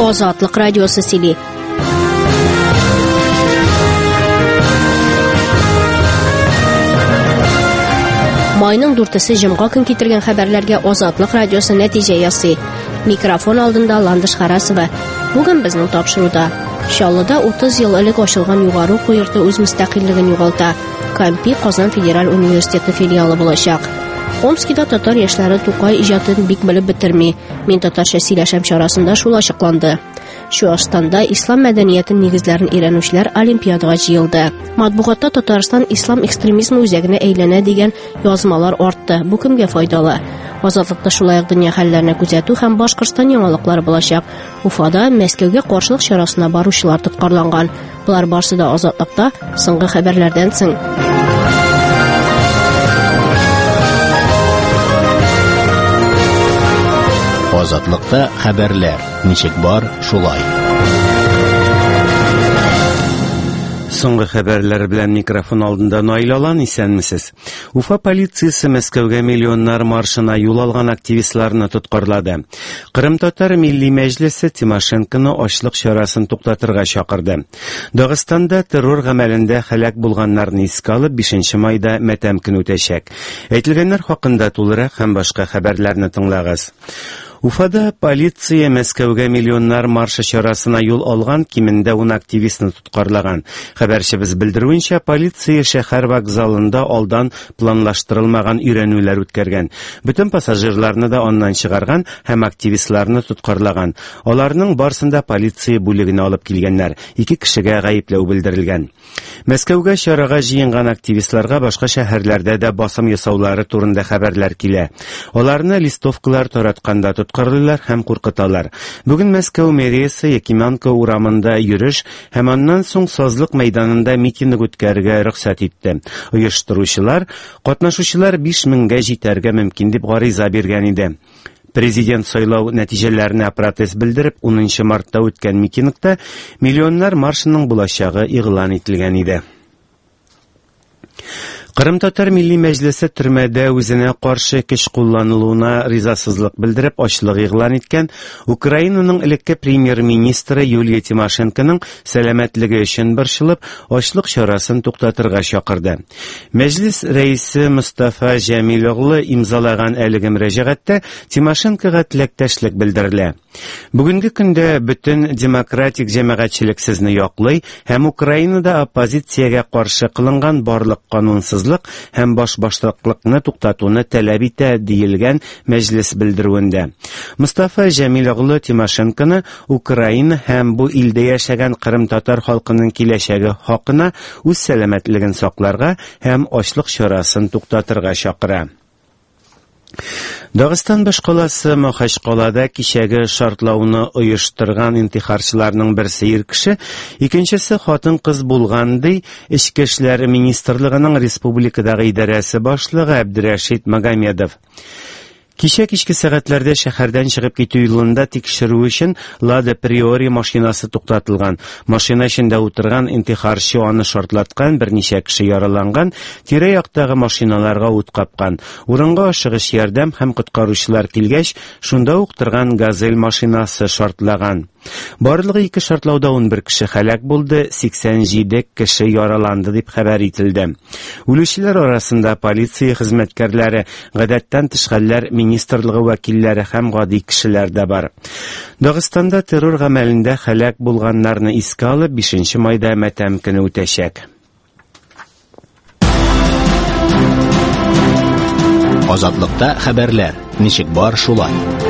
Азатлык радиосы сөйли. Майның 4-се җомга көн китергән хәбәрләргә Азатлык радиосы нәтиҗә ясый. Микрофон алдында Ландыш Харасова. Бүген безнең тапшыруда Чаллыда 30 ел элек ачылган югары уку йорты үз мөстәкыйльлеген югалта. Кампи Казан федераль университеты филиалы булачак. Омскида татар яшьләре Тукай иҗатын бик белеп бетерми. Мин татарча сөйләшәм чарасында шул ачыкланды. Чуашстанда ислам мәдәниятен нигезләрен өйрәнүчеләр олимпиадага җыелды. Матбугатта Татарстан ислам экстремизмы үзәгенә әйләнә дигән язмалар артты. Бу кемгә файдалы? Азатлыкта шулай ук дөнья хәлләренә күзәтү һәм Башкортстан яңалыклары булачак. Уфада Мәскәүгә каршылык чарасына баручылар тоткарланган. Булар барсы да Азатлыкта соңгы хәбәрләрдән соң. Азатлыкта хәбәрләр. Ничек бар, шулай. Соңгы хәбәрләр белән микрофон алдында Наилалан, исәнмесез? Уфа полициясе Мәскәүгә миллионнар маршына юл алган активистларны тоткарлады. Кырым-Татар милли мәҗлесе Тимошенконы ачлык чарасын туктатырга чакырды. Дагыстанда террор гамәлендә һәлак булганнарны искә алып 5 майда матәм көн үтәчәк. Әйтелгәннәр хакында тулырак һәм башка хәбәрләрне тыңлагыз. Уфада полиция Мәскәүгә миллионнар маршы чарасына юл алган кимендә 10 активистны тоткарлаган. Хәбәрчебез белдерүенчә, полиция шәһәр вокзалында алдан планлаштырылмаган өйрәнүләр үткәргән. Бөтен пассажирларны да аннан чыгарган һәм активистларны тоткарлаган. Аларның барсында полиция бүлегенә алып килгәннәр. 2 кешегә гаепләү белдерелгән. Мәскәүгә чарага җыенган активистларга башка шәһәрләрдә дә басым ясаулары турында хәбәрләр килә. Аларны листовкалар таратканда тоткарлыйлар һәм куркыталар. Бүген Мәскәү мэриясе Якимянка урамында йөреш һәм аннан соң Сазлык мәйданында митинг үткәрергә рөхсәт итте. Оештыручылар, катнашучылар 5000-гә җитәргә мөмкин дип гариза биргән иде. Президент сайлау нәтиҗәләренә протест белдереп 10 мартта үткән митингта миллионнар маршының булачагы игълан ителгән иде. Кырым-Татар милли мәҗлесе төрмәдә үзенә каршы көч кулланылуына ризасызлык белдереп ачлык игълан иткән Украинаның элекке премьер-министры Юлия Тимошенконың сәламәтлеге өчен борчылып, ачлык чарасын туктатырга чакырды. Мәҗлес рәисе Мустафа Җәмил оглы имзалаган әлеге мөрәҗәгатьтә Тимошенкога теләктәшлек белдерелә. Бүгенге көндә бөтен демократик җәмәгатьчелек сезне яклый һәм Украинада оппозициягә каршы кылынган барлык канунсыз һәм башбаштаклыкны туктатуны таләп итә диелгән мәҗлес белдерүендә. Мустафа Җәмил оглы Тимошенконы Украина һәм бу илдә яшәгән кырым-татар халкының киләчәге хакына үз сәламәтлеген сакларга һәм ачлык чарасын туктатырга чакыра. Дагыстан башкаласы Махачкалада кичәге шартлауны оештырган интихарчыларның берсе ир кеше, икенчесе хатын-кыз булган ди, Ичке эшләр министрлыгының республикадагы идарәсе башлыгы Абдрашид Магомедов. Кичә кичке сәгатьләрдә шәһәрдән чыгып китү юлында тикшерү өчен Lada Priori машинасы туктатылган. Машина эчендә утырган интихарчы аны шартлаткан, берничә кеше яраланган, тирә-яктагы машиналарга ут капкан. Урынга ашыгыч ярдәм һәм коткаручылар килгәч, шунда ук торган газель машинасы шартлаган. Барлыгы 2 шартлауда 11 кеше һәлак булды, 87 кеше яраланды дип хәбәр ителде. Үлүчеләр арасында полиция хезмәткәрләре, гадәттән тыш хәлләр министрлыгы вәкилләре һәм гади кешеләр дә бар. Дагыстанда террор гамәлендә һәлак булганнарны искә алып 5 майда матәм көне үтәчәк. Азатлыкта хәбәрләр. Ничек бар, шулай.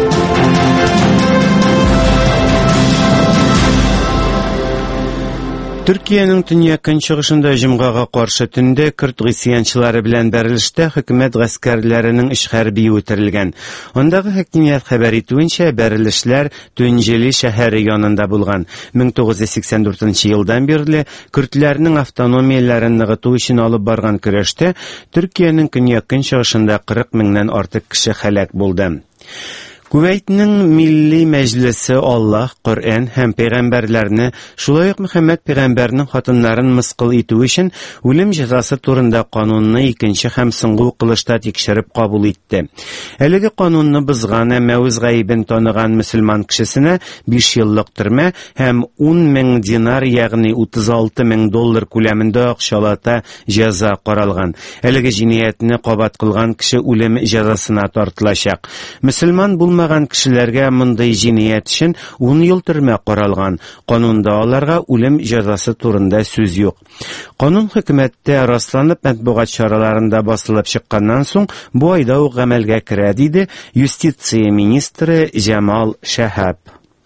Төркиянең төньяк-көнчыгышында җомгага каршы төндә Көрд гысьянчылары белән бәрелештә хөкүмәт гаскәрләренең 3 хәрби үтерелгән. Андагы хакимият хәбәр итүенчә, бәрелешләр Төнҗели шәһәре янында булган. 1984 елдан бирле көрдләрнең автономияләрен ныгыту өчен алып барган көрәштә Төркиянең төньяк-көнчыгышында 40 меңнән артык кеше һәлак булды. Кувейтның Милли Мәҗлесе Аллаһ, Коръән һәм пәйгамбәрләрне, шулай ук Мөхәммәд пәйгамбәрнең хатыннарын мыскыл итү өчен үлем җәзасы турында канунны икенче һәм соңгы укылышта тикшереп кабул итте. Әлеге канунны бозган һәм мәүз гаибен таныган мөселман кешесенә 5 еллык төрмә һәм 10,000 динар, ягъни $36,000 күләмендә акчалата җәза каралган. Әлеге җинаятьне кабат кылган кеше үлем җәзасына тартылачак. Мөселман булмаган кешеләргә мондай җинаять өчен 10 ел төрмә каралган. Канунда аларга үлем җәзасы турында сүз юк. Канун хөкүмәттә расланып матбугат чараларында басылып чыкканнан соң бу айда ук гамәлгә керә, диде юстиция министры Җамал Шәһәб.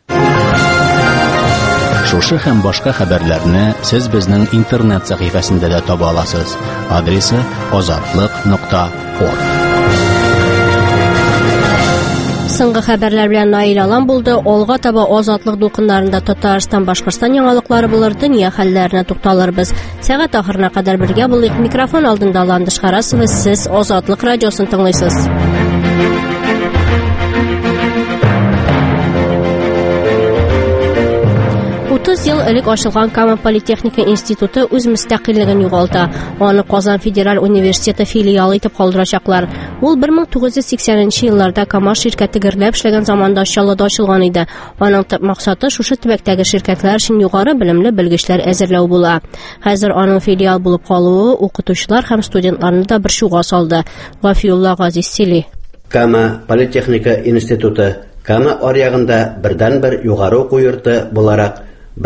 Шушы һәм башка хәбәрләрне сез безнең интернет сәхифәсендә дә таба аласыз. Адресы azatlyk.org. Соңгы хәбәрләр белән Наил Алан булды. Алга таба азатлык дулкыннарында Татарстан, Башкортстан яңалыклары булыр, дөнья хәлләренә тукталырбыз. Сәгать ахырына кадәр бергә булыйк. Микрофон алдында Ландыш Харасова, сез Азатлык радиосын тыңлыйсыз. 30 ел элек ачылган Кама политехника институты үз мөстәкыйльлеген югалта. Аны Казан федераль университеты филиалы итеп калдырачаклар. Ул 1980 елларда Кама ширкәте гөрләп эшләгән заманда Чаллыда ачылган иде. Аның төп максаты шушы төбәктәге ширкәтләр өчен югары белемле белгечләр әзерләү була. Хәзер аның филиал булып калуы укытучылар һәм студентларны да бер шуга салды. Гафиулла Газис-Сили. Кама политехника институты Кама аръягында бердән-бер югары уку йорты буларак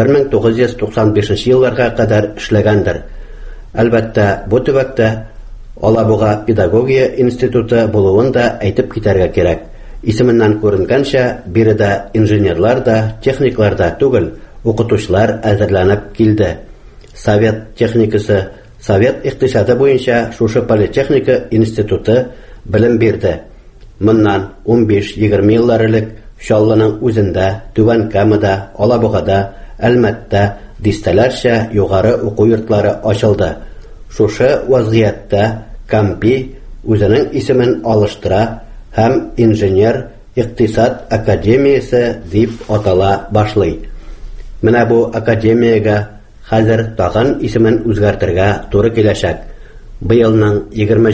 1995 елларга кадәр эшләгәндер. Әлбәттә, бу төбәктә Алабуга педагогия институты булуын да әйтеп китәргә кирәк. Исеменнән күренгәнчә, биредә инженерлар да, техниклар да түгел, укытучылар әзерләнеп килде. Совет техникасы, Совет икътисады буенча шушы политехника институты белем бирде. Моннан 15-20 еллар элек Чаллының үзендә, Түбән Камада, Алабугада, Әлмәттә дистәләрчә югары уку йортлары ачылды. Шушы вазгыятьтә Кампи үзенең исемен алыштыра һәм инженер икътисад академиясе дип атала башлый. Менә бу академиягә хәзер тагын исемен үзгәртергә туры киләчәк. Быелның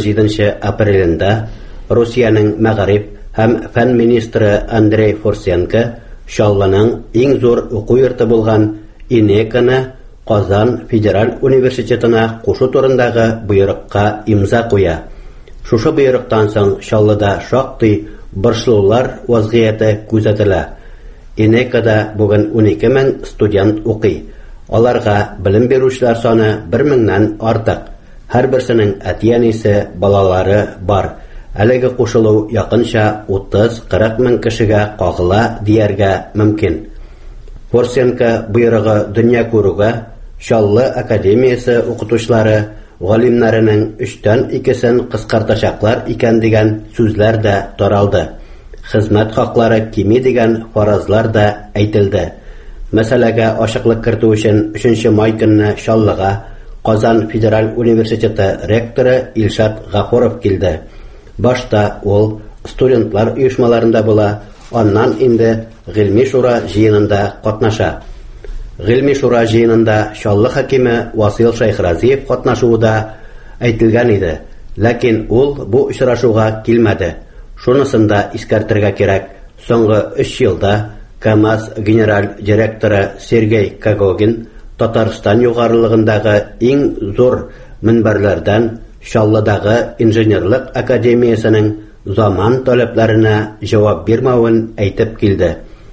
27 апрелендә Русияның мәгариф һәм фән министры Андрей Форсенко Чаллының иң зур уку йорты булган Инеканы Казан федераль университетына кушу турындагы буйрыкка имза куя. Шушы буйрыктан соң Чаллыда шактый борчылулар вазгыяте күзәтелә. Инекада бүген 12,000 студент укый. Аларга белем бирүчеләр саны 1,000-нән артык. Һәрберсенең әти-әнисе, балалары бар. Әлеге кушылу якынча 30-40 мең кешегә кагыла дияргә мөмкин. Форсенко буйрыгы дөнья күрүгә Чаллы академиясе укытучылары галимнәренең 3-тән 2-сен кыскартачаклар икән дигән сүзләр дә таралды. Хезмәт хаклары кими дигән фаразлар да әйтелде. Мәсьәләгә ачыклык кертү өчен 3 май көнне Чаллыга Казан федераль университеты ректоры Илшат Гафуров килде. Башта ул студентлар оешмаларында була, аннан инде гыйльми шура җыенында катнаша. Гыйльми шура җыенында Чаллы хакиме Васил Шайхразиев катнашуы да әйтелгән иде, ләкин ул бу очрашуга килмәде. Шунысын да искәртергә кирәк. Соңгы 3 елда КамАЗ генераль директоры Сергей Кагогин Татарстан югарылыгындагы иң зур минбәрләрдән Чаллыдагы инженерлык академиясенең заман таләпләренә җавап бирмәвен әйтеп килде.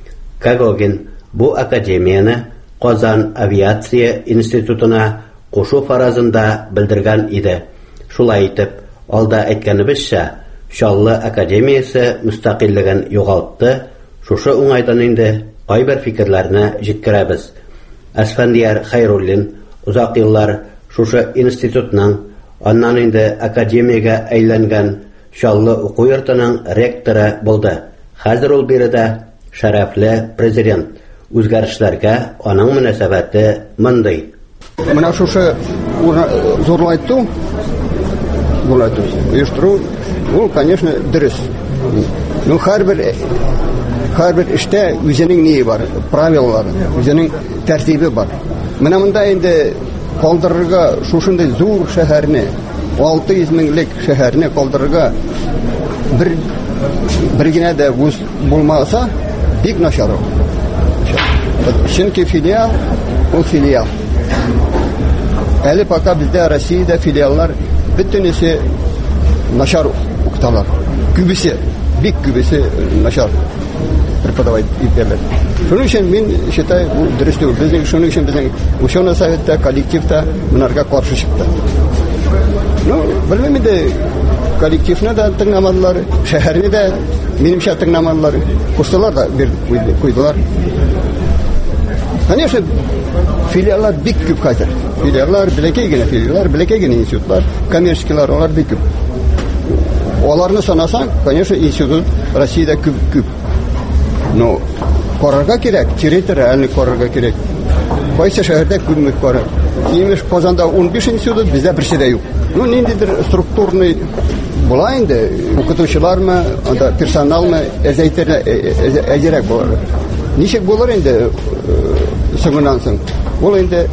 Кагогин бу академияне Казан авиация институтына кушу фаразында белдергән иде. Шулай итеп, алда әйткәнебезчә, Чаллы академиясе мөстәкыйльлеген югалтты. Шушы уңайдан инде кайбер фикерләрне җиткерәбез. Әсфәндияр Хәйруллин узак еллар шушы институтның, аннан инде академиягә әйләнгән Чаллы уку йортының ректоры булды. Хәзер ул биредә шәрәфле президент. Үзгәрешләргә аның мөнәсәбәте мондый. Менә шушы зурлайту, оештыру, ул, конечно, дөрес. Һәрбер эштә үзенең ние бар, правилалары, үзенең тәртибе бар. Менә монда инде калдырырга шушындай зур шәһәрне, 600 меңлек шәһәрне калдырырга бер генә дә вуз булмаса, бик начар. Чөнки филиал, ул филиал. Әле пока бездә Россиядә филиаллар бөтенесе начар укыталар. Күбесе, бик күбесе начар преподавать итәләр. Шуның өчен мин считаю, дөрес түгел. Шуның өчен безнең ученый советта, коллективта монарга каршы чыкты. Белмим инде, коллективны да тыңламадылар, шәһәрне дә минемчә тыңламадылар. Курслар да куйдылар. Конечно, филиаллар бик күп хәзер. Филиаллар, бәләкәй генә институтлар, коммерческийлар, алар бик күп. Аларны санасаң, конечно, институт Россиядә күп. Но карарга кирәк, территориальный карарга кирәк. Кайсы шәһәрдә күпме карар? Имеш Казанда 15 институт, бездә берсе дә юк. Ниндидер структурный була инде, укытучылармы, анда персоналмы, әзерәк булар. Ничек булар инде соңыннан соң? Ул инде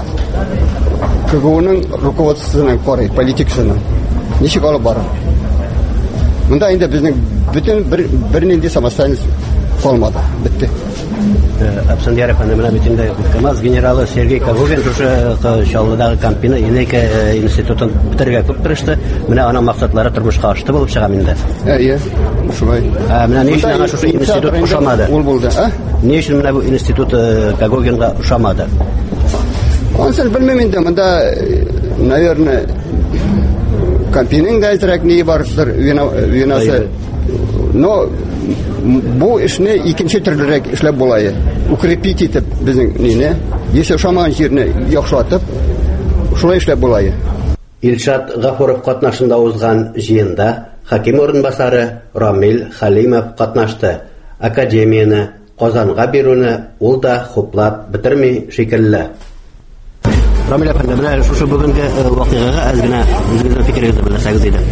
КГУның руководствосына карый, политикасына. Ничек алып бара? Монда инде безнең бөтен бер нинди самостоятельность калмады. Бетте. Абсандияров менә битендә КамАЗ генералы Сергей Кагугин уже Чаллыдагы Кампина Инейка институтын битергә күп тырышты. Менә аның максатлары тормышка ашты булып чыга миндә. Шулай. Менә ни өчен аңа шушы институт ошамады? Ул булды, Ни өчен менә бу институт Кагугинга ошамады? Ансел белмим инде, монда, наверное, Кампиның да әзрәк ни барыштыр, винасы. Но бу эшне икенче төрлерәк эшләп булай. Укрепить итеп безнең нине, яшәү шаман җирне яхшатып, шулай эшләп булай. Илшат Гафуров катнашында узган җыенда хаким орынбасары Рамил Халимов катнашты. Академияны Казанга бирүне ул да хуплап битерми шикелле. Рамил әфәнде, менә шушы бүгенге вакыйгага аз гына үзегезнең фикерегезне белсәгез иде.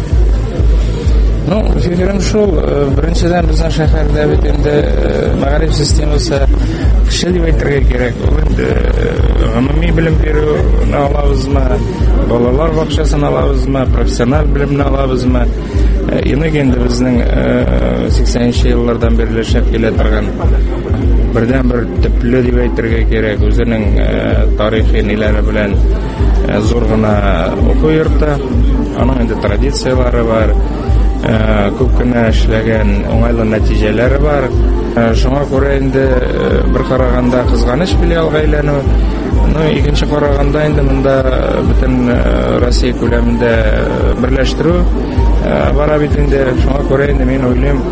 Фикерем шул, беренчедән безнең шәһәрдә бит инде мәгариф системасы кеше дип әйтергә кирәк. Гомуми белем бирүне алабызмы, балалар бакчасын алабызмы, профессиональ белемне алабызмы? Инде безнең 80нче еллардан бирле шәп килә торган бердән-бер төпле дип әйтергә кирәк. Үзенең тарихи ниләре белән зур гына уку йорты, аның инде традициялары бар. Күп кенә эшләгән уңайлы нәтиҗәләре бар. Шуңа күрә инде бер караганда кызганыч филиалга әйләнү, икенче караганда инде монда бөтен Россия күләмендә берләштерү бара бит инде. Шуңа күрә инде мин уйлыйм,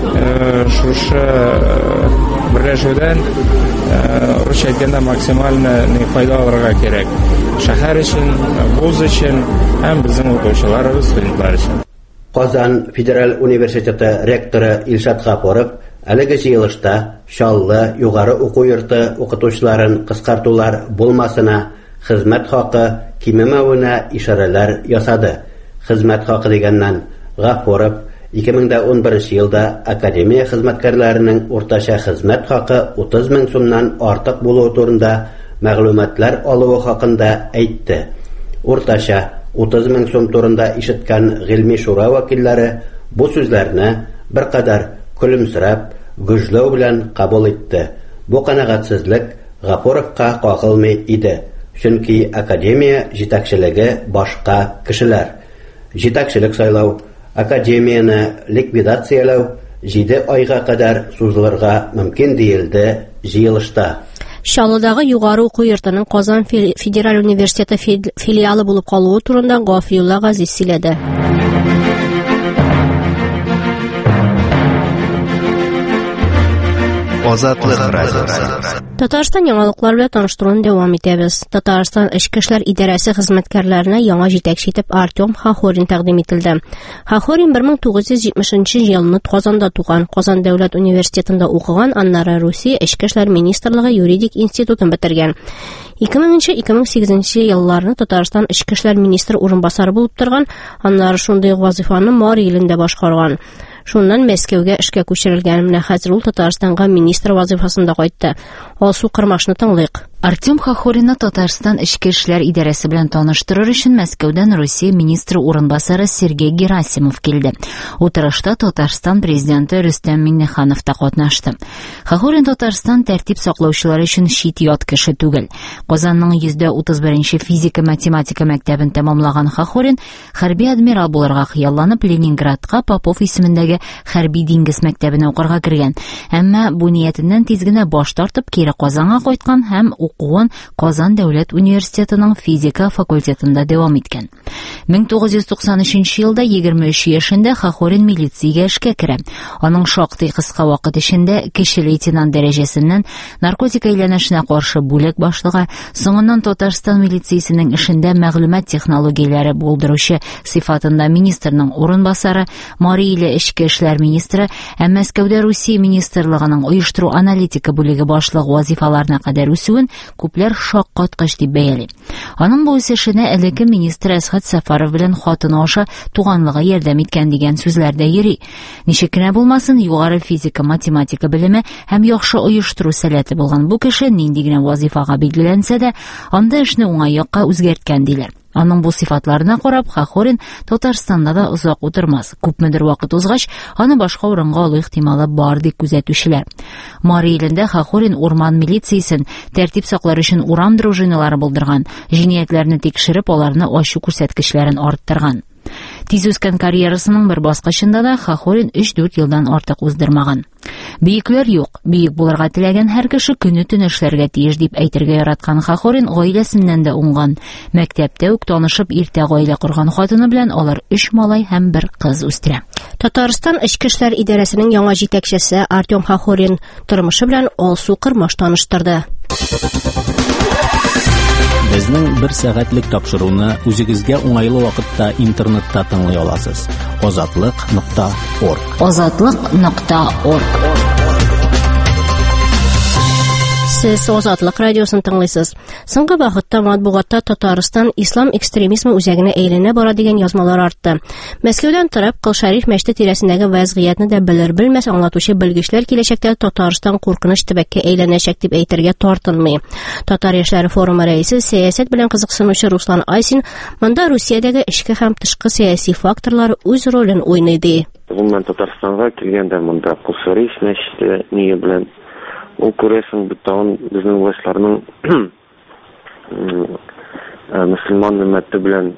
шушы берләшүдән рус әйткәндә максималь файда алырга кирәк. Шәһәр өчен, вуз өчен һәм безнең укучыларыбыз, студентлар өчен. Казан Федераль университеты ректоры Илшат Гафуров әлеге җыелышта Чаллы югары уку йорты укытучыларын кыскартулар булмасына, хезмәт хакы кимемәвенә ишарәләр ясады. Хезмәт хакы дигәннән Гафуров 2011 елда академия хезмәткәрләренең уртача хезмәт хакы 30 мең сумнан артык булуы турында мәгълүматлар алуы хакында әйтте. Уртача 30 мең сум турында ишеткән гыйльми шура вәкилләре бу сүзләрне беркадәр көлемсерәп, гөжләү белән кабул итте. Бу канәгатьсезлек Гафуровка кагылмый иде. Чөнки академия җитәкчелеге башка кешеләр. Җитәкчелек сайлау, академияны ликвидацияләү 7 айга кадәр сузылырга мөмкин диелде җыелышта. Чаллыдагы югары уку йортының Казан Федераль университеты филиалы булып калуы турында Гафиулла Газиз сөйләде. Азатлык радиосы. Татарстан яңалыклар белән таныштыруны дәвам итәбез. Татарстан Эчке эшләр идарәсе хезмәткәрләренә яңа җитәкче итеп Артем Хахорин тәкъдим ителде. Хахорин 1970 елны Казанда туган, Казан дәүләт университетында укыган, аннары Русия Эчке эшләр министрлыгы юридик институтын бетергән. 2000-2008 елларны Татарстан Эчке эшләр министры урынбасары булып торган, аннары шундый вазифаны Мар илендә башкарган. Шуннан Мәскәүгә эшкә күчерелгән. Менә хәзер ул Татарстанга министр вазифасында кайтты. Алсу Кырмашны тыңлыйк. Артем Хохорина Татарстан Эчке эшләр идарәсе белән таныштырыр өчен Мәскәүдән Россия министры урынбасары Сергей Герасимов килде. Утырышта Татарстан президенты Рөстәм Миңнеханов та катнашты. Хохорин Татарстан тәртип саклаучылар өчен чит ят кеше түгел. Казанның 131-нче физика-математика мәктәбен тәмамлаган Хохорин хәрби адмирал булырга хыялланып Ленинградка Попов исемендәге хәрби диңгез мәктәбенә укырга кергән. Әмма бу ниятеннән тиз генә баш тартып кире Казанга кайткан һәм укуын Казан дәүләт университетының физика факультетында дәвам иткән. 1993 елда 23 яшендә Хохорин милициягә эшкә керә. Аның шактый кыска вакыт эчендә кече лейтенант дәрәҗәсеннән наркотик әйләнешенә каршы бүлек башлыгы, соңыннан Татарстан милициясенең эшендә мәгълүмат технологияләре булдыручы сыйфатында министрның урынбасары, Мари иле эчке эшләр министры һәм Мәскәүдә Русия министрлыгының оештыру аналитика бүлеге башлыгы вазифаларына кадәр үсүен күпләр шаккаткыч дип бәяли. Аның бу үсешенә элекке министр Әсхат Сафаров белән хатыны аша туганлыгы ярдәм иткән дигән сүзләр дә йөри. Ничек кенә булмасын, югары физика, математика белеме һәм яхшы оештыру сәләте булган бу кеше нинди генә вазифага билгеләнсә дә, анда эшне уңай якка үзгәрткән диләр. Аның бу сыйфатларына карап, Хохорин Татарстанда да озак утырмас. Күпмедер вакыт узгач, аны башка урынга алу ихтималы бар дип күзәтүчеләр. Мари илендә Хохорин урман милициясен тәртип саклар өчен урам дружиналары булдырган, җиниятләрне тикшереп, аларны ачу күрсәткечләрен арттырган. Тиз үскән карьерасының бер баскычында да Хохорин 3-4 елдан артык уздырмаган. Бийекләр юк, биек булырга теләгән һәр кеше көне-төн эшләргә тиеш дип әйтергә яраткан Хохорин гаиләсеннән дә уңган. Мәктәптә үк танышып, иртә гаилә корган хатыны белән алар 3 малай һәм 1 кыз үстерә. Татарстан Эчке эшләр идарәсенең яңа җитәкчесе Артем Хохорин тормышы белән Алсу Кырмаш таныштырды. Безнең 1 сәгатьлек тапшыруны үзегезгә уңайлы вакытта интернетта тыңлый аласыз. Azatlıq.org. Azatlıq.org. Сез Азатлык радиосын тыңлыйсыз. Соңгы вакытта матбугатта Татарстан ислам экстремизмы үзәгенә әйләнә бара дигән язмалар артты. Мәскәүдән торып, Кылшариф мәчете тирәсендәге вазгыятны да белер-белмәс аңлатучы белгечләр киләчәктә Татарстан куркыныч төбәккә әйләнәчәк дип әйтергә тартынмый. Татар яшьләре форумы рәисе, сәясәт белән кызыксынучы Руслан Айсин, монда Русиядәге эчке һәм тышкы сәяси факторлар үз ролен уйный ди. Гомумән Татарстанга килгәндә монда Кылшариф мәчете нигә белән ул күрәсең бутан безнең властьларның мөселман милләте белән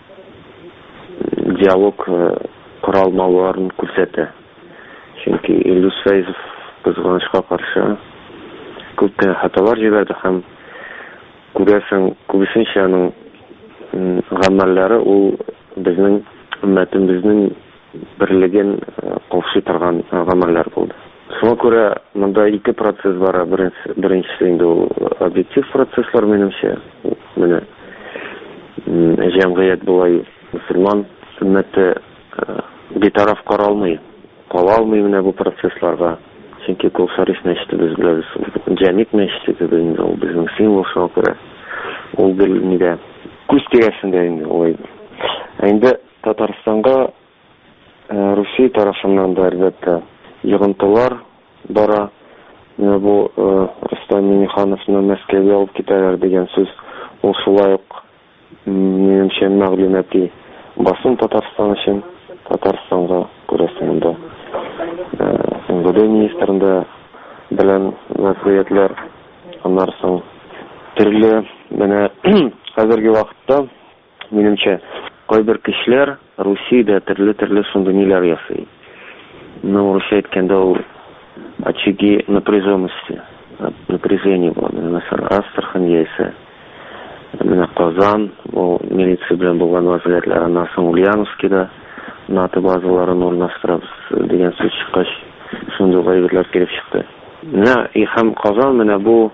диалог кора алмауларын күрсәтә. Чөнки Илдус Фәйзов кызганычка каршы күп хаталар җибәрде һәм күрәсең күбесенчә аның гамәлләре ул безнең өммәтебезнең берлеген кылшый торган гамәлләр булды. Шуңа күрә монда 2 процесс бар. Беренчесе инде ул объектив процесслар минемчә. Менә җәмгыять булай мөселман өммәте битараф кала алмый менә бу процессларга. Чөнки Кылшариф мәчете без беләбез. Җәмик мәчете инде ул безнең символ, шуңа күрә ул нидә күз тирәсендә инде ул. Инде Татарстанга Русия тарафыннан да әлбәттә йогынтылар бара. Бу Рөстәм Миңнехановны Мәскәүгә алып китәләр дигән сүз ул шулай ук минемчә мәгълүмати басым Татарстан өчен. Татарстанга күрәсең инде МВД министрында белән вазгыятьләр, аннан соң төрле менә хәзерге вакытта минемчә кайбер кешеләр Русиядә төрле шундый ниләр ясый. Русия әйткәндә ул очаги напряженности, напряжение было. Mesela Астрахань яисә менә Казан, ул милиция белән булган вазгыятьләр, аннан соң Ульяновскида НАТО базаларын урнаштырабыз дигән сүз чыккач, шундый гаибәтләр килеп чыкты. Менә һәм Казан менә бу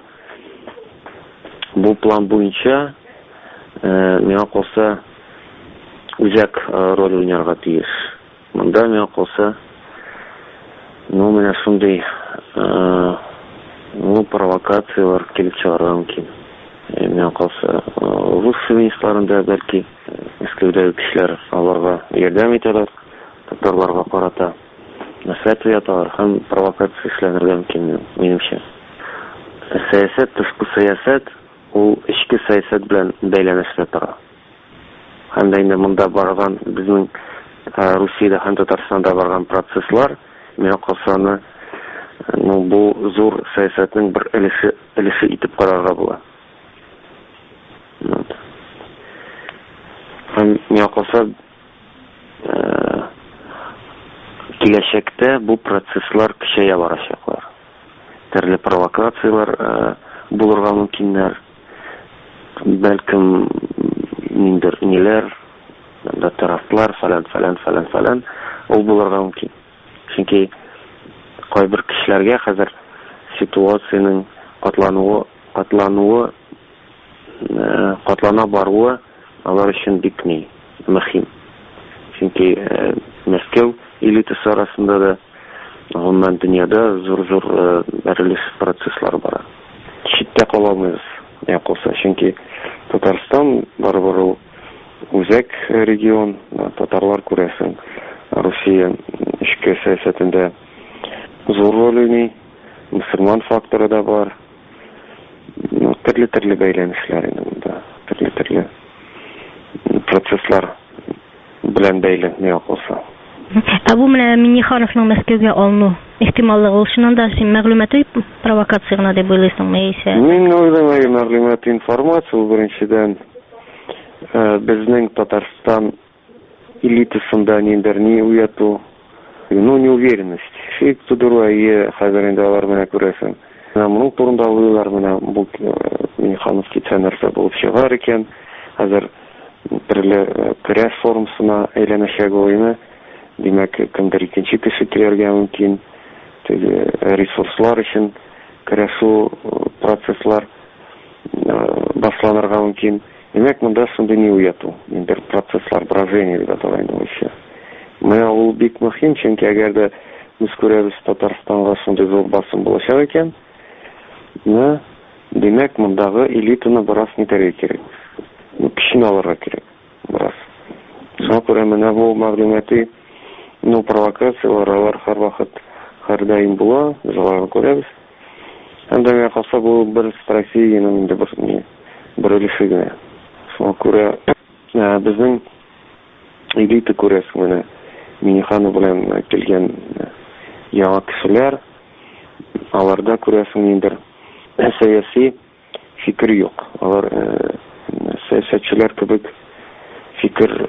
план буенча миңа калса үзәк роль уйнарга тиеш. Монда миңа калса менә шундый провокациялар килеп чыгарга мөмкин. Миңа калса рус феминистларында бәлки Мәскәүдәге кешеләр аларга ярдәм итәләр, татарларга карата. мәсьәләт уяталар һәм провокация эшләнергә мөмкин, минемчә. Сәясәт, тышкы сәясәт, ул эчке сәясәт белән бәйләнешле тора. Һәм дә инде монда барган безнең Русиядә һәм Татарстанда барган процесслар, миңа калса, бу зур сәясәтнең бер өлеше итеп карарга була. Һәм миңа калса, киләчәктә бу процесслар көчәя барачаклар. Төрле провокациялар булырга мөмкиннәр. Бәлкем ниндер ниләр, тарафлар, фәлән, ул булырга мөмкин. Чөнки кайбер кешеләргә хәзер ситуацияның катлана баруы алар өчен бик мөһим. Чөнки Мәскәү элитасы арасында да гомумән дөньяда зур бәрелеш процесслар бара. Читтә кала алмыйбыз, якылса, чөнки Татарстан барыбер үзәк регион, татарлар күрәсең, Русия эчке сәясәтендә зур роль уйный, мөселман факторы да бар. Төрле бәйләнешләр инде, төрле процесслар белән бәйле, якылса. Бу менә Миннихановның Мәскәүгә алыну ихтималлыгы ул шуннан да син мәгълүмати провокация гына дип уйлыйсыңмы яисә? Мин уйлыйм, мәгълүмати информация беренчедән безнең Татарстан элитасында ниндер не уяту, неуверенность. Шик тудыру хәзер инде алар менә күрәсең. Моның турында уйлар менә бу Минниханов китсәнәрсә булып чыгар икән. Хәзер төрле көрәш формасына әйләнәчәк уйны. Димәк, кемдер икенче кеше кирергә мөмкин. Ресурслар өчен көрәшү процесслар башланырга мөмкин. Димәк, монда шундый не уяту. Бер процесслар брожения дип аталган ул. Менә ул бик мөһим, чөнки әгәр дә без күрәбез Татарстанга шундый зур басым булачак икән, димәк, мондагы элитаны бераз нитәргә кирәк. Көчне алырга кирәк. Бераз. Шуңа күрә менә бу мәгълүмати провокациялар алар һәрвакыт һәрдаим була, без аларны күрәбез. Һәм дә миңа калса бу бер стратегиянең инде бер өлеше генә. Шуңа күрә безнең элита күрәсең менә Минниханов белән килгән яңа кешеләр, аларда күрәсең инде сәяси фикер юк. Алар сәясәтчеләр кебек фикер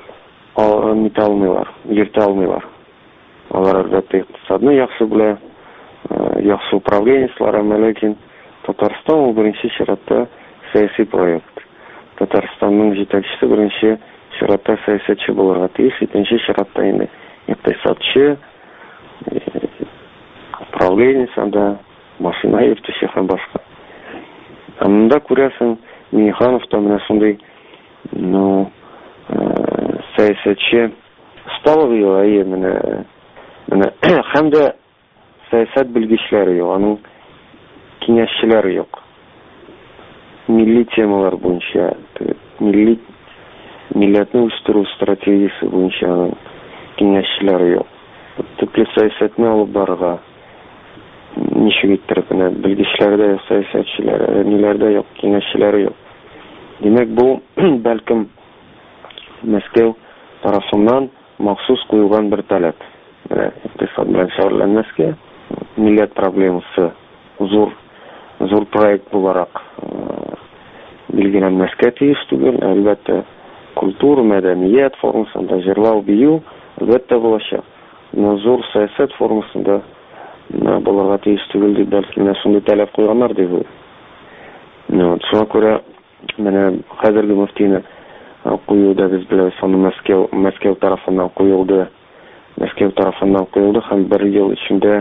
йөртә алмыйлар. Алар әлбәттә икътисадны яхшы белә, яхшы управленчелар, ләкин Татарстан ул беренче чиратта сәяси проект. Татарстанның җитәкчесе беренче чиратта сәясәтче булырга тиеш, икенче чиратта инде икътисадчы, управленче, машина йөртүче һәм башка. Монда күрәсең, Миннихановта менә шундый сәясәтче сталый менә һәм дә сәясәт белгечләре юк, аның киңәшчеләре юк. Милли темалар буенча, милләтне үстерү стратегиясе буенча аның киңәшчеләре юк. Төпле сәясәтне алып барырга ничек иттереп менә белгечләре дә, сәясәтчеләре, ниләрдә юк, киңәшчеләре юк. Димәк, бу бәлкем Мәскәү тарафыннан махсус куелган бер таләп. Икътисад белән шөгыльләнмәскә, милләт проблемасы зур проект буларак билгеләнмәскә тиеш түгел. Әлбәттә, культура, мәдәният формасында җырлау, бию әлбәттә булачак. Но зур сәясәт формасында булырга тиеш түгел дип бәлки шундый таләп куйганнар дип уйлыйм. Шуңа күрә менә хәзерге мөфтине куюда без беләбез, аны Мәскәү тарафыннан куелды. Һәм бер ел эчендә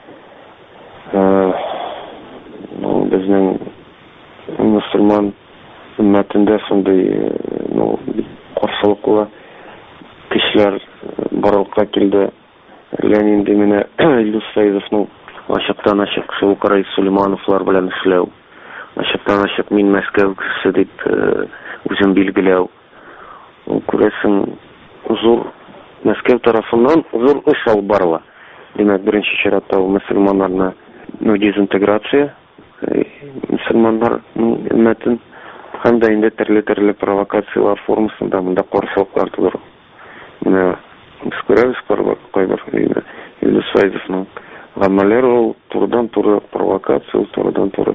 безнең мөселман өммәтендә шундый каршылыклы кешеләр барлыкка килде. Ленин дименә Илдус Фәйзовның ачыктан-ачык шул Карай Сулеймановлар белән эшләү. Ачыктан-ачык мин Мәскәү кешесе дип үзен билгеләү. Күрәсең, зур Мәскәү тарафыннан зур эш алып барыла. Demek birinci şeratda o Müslümanlarına dezинтеграция, Müslümanlar ümmetin hem de indi türlü provokasiyalar formasında bunda korşuluklar tutur. Mine biz görürüz koybar İldis Fayzov'un gamaleri o turdan turu provokasiya, turdan turu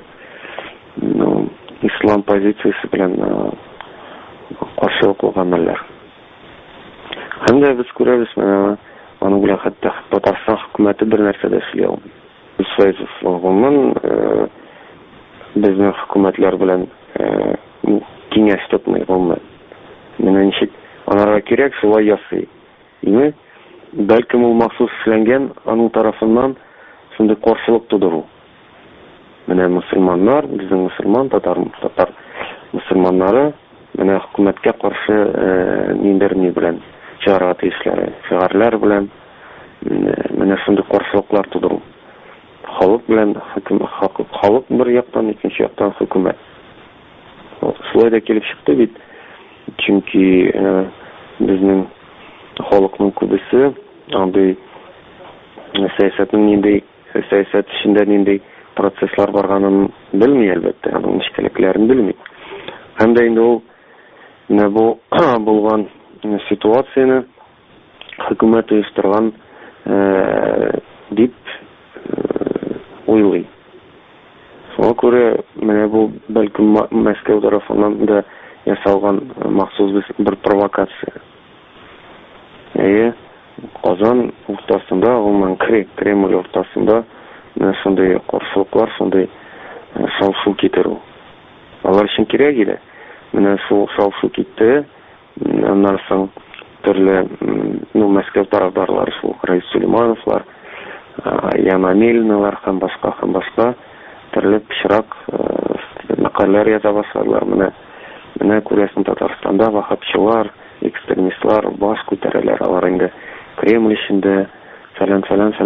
İslam pozisiyası bilen korşuluk gamaller. Hem de biz görürüz onun bilen hatta Tatarstan hükümeti bir nersede işliyor. İldis Fayzov'un bizning hukumatlar bilan kengash tutmay olmaydi. Menimcha onlarga kerak shulay yasay. Yine balkim u maxsus ishlangan onun tarafından shunday qarshilik tug'diru. Mana musulmonlar, bizning musulmon tatar musulmonlari mana hukumatga qarshi nindirni bilan jarohat ishlari, shiorlar bilan mana shunday qarshiliklar tug'diru. Halk bilen halk bir yaktan ikinci yaktan hükümet. Şulay da kelip çıktı bit. Çünkü bizning halkның köbüsü anday siyasat içinde nindey prosesler barganын bilmiyor elbette. Onun işkiliklerini bilmiyor. Hem de indi o ne bu bulgan situasyonu hükümet uyuşturgan dip uygulay. Ona göre bu belki Moskva tarafından da yasalgan mahsus bir provokasiya. Kazan ortasında, Kreml ortasında şunday qarşılıklar, şunday şov ketiru. Alар için керек еді. Mine şov ketdi. Ondan soң türlü Moskva tarafdarları, Raис Süleymanovlar, Яна Мельналар һәм башка төрле пычрак мәкаләләр яза башладылар. Менә күрәсең Татарстанда вахапчылар, экстремистлар баш күтәрәләр. Алар инде Кремль эчендә фәлән.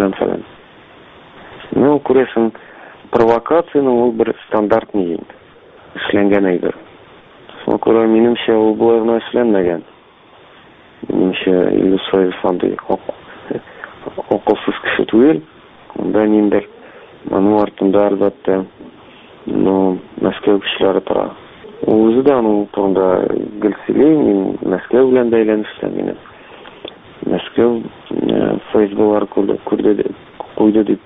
Күрәсең провокацияның ул бер стандарт ни инде. Эшләнгән әйбер. Шуңа күрә минемчә ул булай гына эшләнмәгән. Минемчә Илдус Файзовның okul kişi değil. Ondan indir. Onun артында elbette Moskva kişileri tara. O özü de onun turunda gülsili. Moskva ile değilenmiştim yine. Moskva Facebook'lar koydu deyip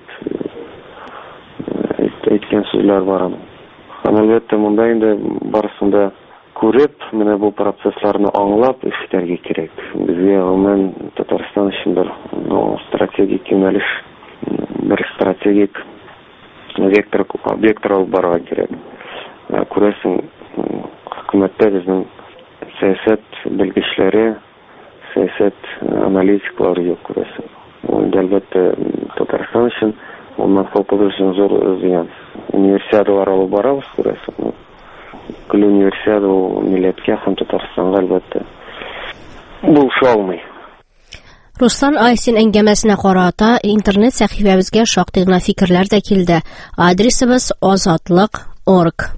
etken sözler var ama. Ama elbette bunda indi barısında көріп, міне бұл процессларны аңлап эшләргә кирәк. Безгә гомумән Татарстан өчен бер стратегик юнәлеш, бер стратегик вектор алып барырга кирәк. Күрәсең, хөкүмәттә безнең сәясәт белгечләре, сәясәт аналитиклары юк, күрәсең. Ул әлбәттә Татарстан өчен, оннан халкыбыз өчен зур зыян. Универсиадалар алып барабыз, күрәсең. Көл универсиада милләткә һәм Татарстанга әлбәттә булыша алмый. Руслан Айсин әңгәмәсенә карата интернет сәхифәбезгә шактый гына фикерләр дә килде. Адресыбыз azatlik.org.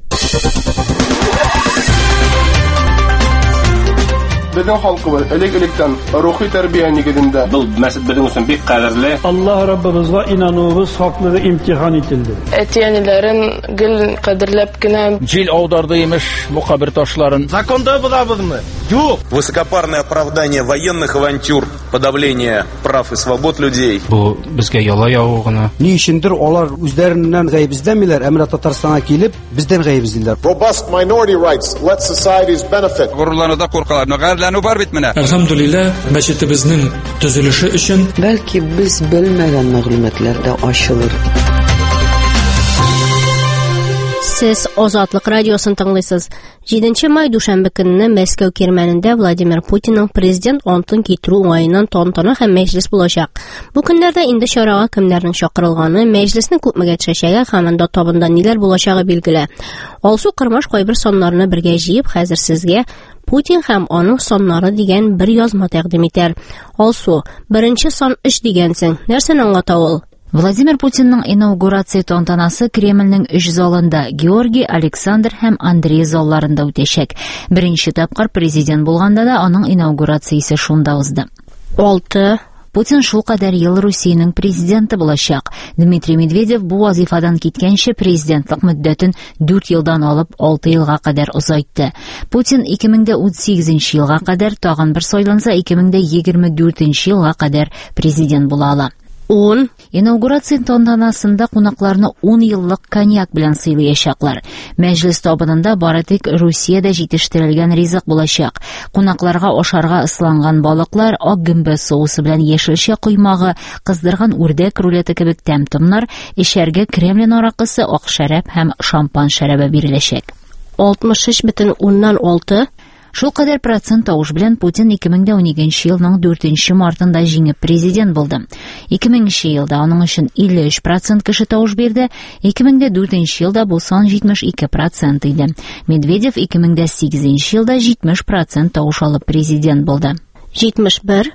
Безнең халкыбыз элек-электән рухи тәрбия нигезендә. Бу мәсәл безнең өчен бик кадерле. Аллаһ Раббыбызга инануыбыз хаклыгы имтихан ителде. Әтиәниләрен гел кадерләп кенә Җил аударды имеш мукабир ташларын. Законда булабызмы? Юк. Высокопарное оправдание военных авантюр, подавление прав и свобод людей. Бу безгә яла яву гына. Ни өчендер алар үзләреннән гаеп эзләмиләр, әмма Татарстанга килеп, бездән гаеп эзлиләр. Robust minority rights let societies benefit. Горурлануда куркалар. Бар бит менә. Әлхәмдүлилләһ, мәчетебезнең төзелеше өчен бәлки без белмәгән мәгълүматлар да ачылыр. Siz Azatlık Radyosu'nu tınlıyorsunuz. 7 may Duşanbe gününü Moskva Kermeninde Vladimir Putin'in prezident antın getiru olayından tantana hem meclis bulacak. Bu günlerde indi şarağa kimlerinin şakırılğanı, meclisini kupmaga çeşəyə həmən tabında neler bulacağı bilgili. Alsu qırmaş qaybır sonlarını birgə jiyib, həzir sizgə Putin hem onun sonları degen bir yazma təqdim eter. Alsu, birinci son iş degensin. Nersen anlata ol? Владимир Путинның инаугурация тантанасы Кремльнең 3 залында Георгий, Александр һәм Андрей залларында үтәчәк. Беренче тапкыр президент булганда да аның инаугурациясе шунда узды. 6 Путин шул кадәр ел Русиянең президенты булачак. Дмитрий Медведев бу вазифадан киткәнче президентлык мөддәтен 4 елдан алып 6 елга кадәр узайтты. Путин 2018 елга кадәр, тагын бер сайланса 2024 елга кадәр президент була ала. Инаугурация тантанасында кунакларны 10 еллык коньяк белән сыйлаячаклар. Мәҗлес табынында бары тик Русиядә җитештерелгән ризык булачак. Кунакларга ашарга ысланган балыклар, ак гөмбә соусы белән яшелчә коймагы, кыздырган үрдәк рулеты кебек тәм-томнар, эчәргә Кремлин аракысы, ак шәраб һәм шампан шәрабы биреләчәк. 63,6 Шул кадәр процент тавыш белән Путин 2012 елның 4 мартында җиңеп президент булды. 2000 елда аның өчен 53% кеше тавыш бирде, 2004 елда бу сан 72% иде. Медведев 2008 елда 70% тавыш алып президент булды. 71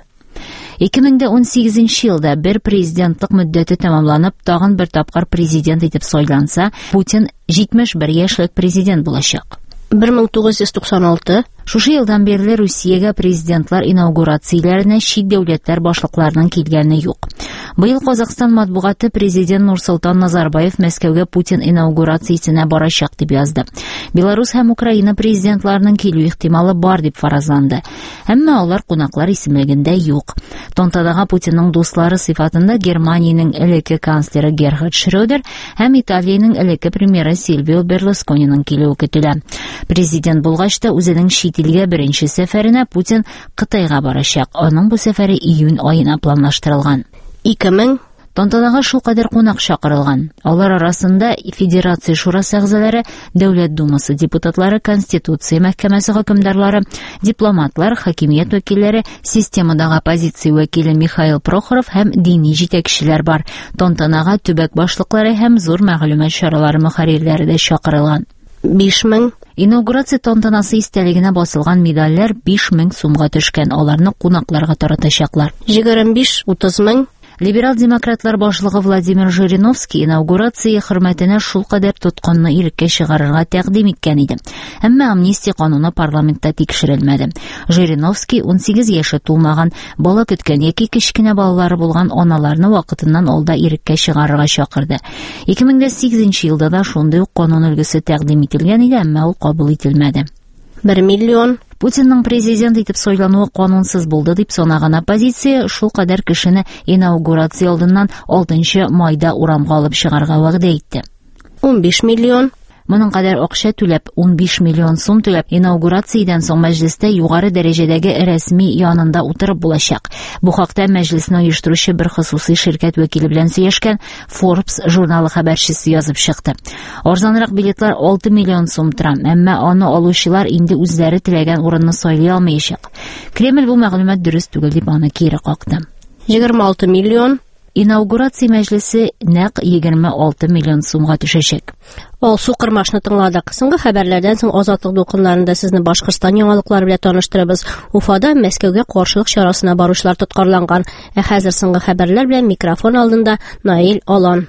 2018 елда бер президентлык мөддәте тәмамланып, тагын бер тапкыр президент итеп сайланса, Путин 71 яшьлек президент булачак. 1996 Шушы елдан бирле Русиягә президентлар инаугурацияләренә чит дәүләтләр башлыкларының килгәне юк. Быел Казакстан матбугаты президент Нурсултан Назарбаев Мәскәүгә Путин инаугурациясенә барачак дип язды. Беларусь һәм Украина президентларының килү ихтималы бар дип фаразланды. Әмма алар кунаклар исемлегендә юк. Тантанага Путинның дуслары сыйфатында Германиянең элекке канцлеры Герхард Шрёдер һәм Италиянең элекке премьеры Сильвио Берлускониның килүе көтелә. Президент булгач та үзенең илгә беренче сәфәренә Путин Кытайга барачак. Аның бу сәфәре июнь аена планлаштырылган. 2000 Тантанага шул кадәр кунак чакырылган. Алар арасында Федерация шурасы әгъзалары, Дәүләт думасы депутатлары, Конституция мәхкәмәсе хөкемдарлары, дипломатлар, хакимият вәкилләре, системадагы оппозиция вәкиле Михаил Прохоров һәм дини җитәкчеләр бар. Тантанага төбәк башлыклары һәм зур мәгълүмат чаралары мөхәррирләре дә чакырылган. 5000 Инаугурация тантанасы истәлегенә басылган медальләр 5000 сумга төшкән. Аларны кунакларга таратачаклар. 25-30 мең Либерал-демократлар башлыгы Владимир Жириновский инаугурация хөрмәтенә шул кадәр тоткынны иреккә чыгарырга тәкъдим иткән иде. Әмма амнистия кануны парламентта тикшерелмәде. Жириновский 18 яше тулмаган, бала көткән яки кечкенә балалары булган аналарны вакытыннан алда иреккә чыгарырга чакырды. 2008 елда да шундый ук канун өлгесе тәкъдим ителгән иде, әмма ул кабул ителмәде. 1 миллион Путинның президент итеп сайлануы канунсыз булды дип санаган оппозиция шул кадәр кешене инаугурация алдыннан 6 майда урамга алып чыгарга вәгъдә итте. 15 миллион Моның кадәр акча түләп, 15 миллион сум түләп, инаугурациядән соң мәҗлестә югары дәрәҗәдәге рәсми янында утырып булачак. Бу хакта мәҗлесне оештыручы бер хосусый ширкәт вәкиле белән сөйләшкән Forbes журналы хәбәрчесе язып чыкты. Арзанрак билетлар 6 миллион сум тора, әмма аны алучылар инде үзләре теләгән урынны сайлый алмаячак. Кремль бу мәгълүмат дөрес түгел дип аны кире какты. 26 миллион Инаугурация мәҗлесе нәкъ 26 миллион сумга төшәчәк. Алсу Кырмашны тыңладык. Соңгы хәбәрләрдән соң Азатлык дулкыннарында сезне Башкортстан яңалыклары белән таныштырабыз. Уфада Мәскәүгә каршылык чарасына баручылар тоткарланган. Хәзер соңгы хәбәрләр белән микрофон алдында Наил Алан.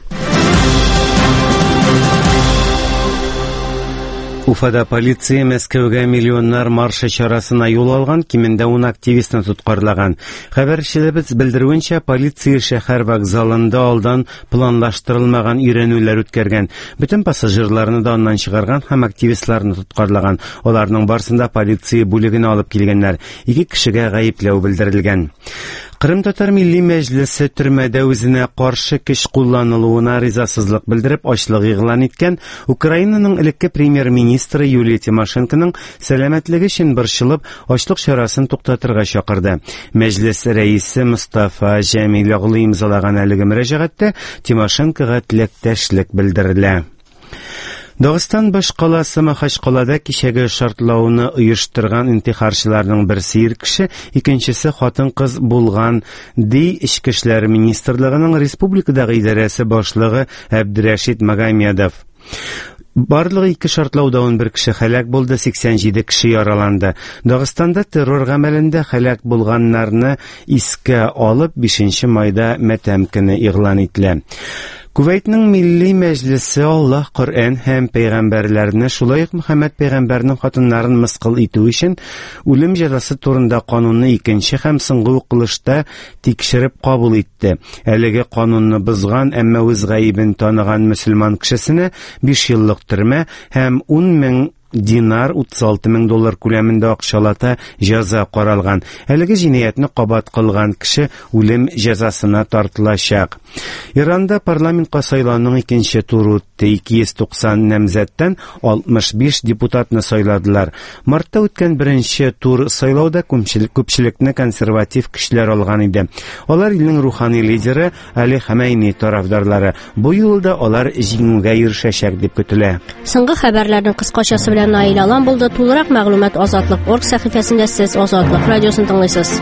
Уфада полиция Мәскәүгә миллионнар маршы чарасына юл алган, кимендә 10 активистны тоткарлаган. Хәбәрчеләребез белдерүенчә, полиция шәһәр вокзалында алдан планлаштырылмаган өйрәнүләр үткәргән. Бөтен пассажирларны да аннан чыгарган һәм активистларны тоткарлаган. Аларның барысында полиция бүлегенә алып килгәннәр. 2 кешегә гаепләү белдерелгән. Кырым-Татар Милли Мәҗлесе төрмәдә үзенә каршы көч кулланылуына ризасызлык белдереп ачлык игълан иткән Украинаның элекке премьер-министры Юлия Тимошенконың сәламәтлеге өчен борчылып ачлык чарасын туктатырга чакырды. Мәҗлес рәисе Мустафа Җәмил оглы имзалаган әлеге мөрәҗәгатьтә Тимошенкога теләктәшлек белдерелә. Дагыстан баш каласы Махачкалада кичәге шартлауны оештырган интихарчыларның берсе ир кеше, икенчесе хатын-кыз булган, ди Ичке эшләр министрлыгының республикадагы идарәсе башлыгы Абдрашид Магомедов. Барлыгы 2 шартлауда 11 кеше һәлак булды, 87 кеше яраланды. Дагыстанда террор гамәлендә һәлак булганнарны искә алып 5 майда матәм көне игълан ителә. Кувейтның Милли Мәҗлесе Аллаһ Коръән һәм пәйгамбәрләрне, шулай ук Мөхәммәд пәйгамбәрнең хатыннарын мыскыл итү өчен үлем җәзасы турында канунны икенче һәм соңгы укылышта тикшереп кабул итте. Әлеге канунны бозган, әмма үз гаибен таныган мөселман кешесенә 5 еллык төрмә һәм 10,000 динар, $36,000 күләмендә акчалата җәза каралган. Әлеге җинаятьне кабат кылган кеше үлем җәзасына тартылачак. Иранда парламентка сайлауның икенче туры үтте. 290 намзәттән 65 депутатны сайладылар. Мартта үткән беренче тур сайлауда күпчелекне консерватив кешеләр алган иде. Алар илнең рухани лидеры Али Хамейни тарафдарлары. Бу юлда алар җиңүгә ирешәчәк дип көтелә. Соңгы хәбәрләрнең кыскачасы белән Наил Алан булды. Тулырак мәгълүмат Азатлык.org сәхифәсендә сез Азатлык радиосын тыңлыйсыз.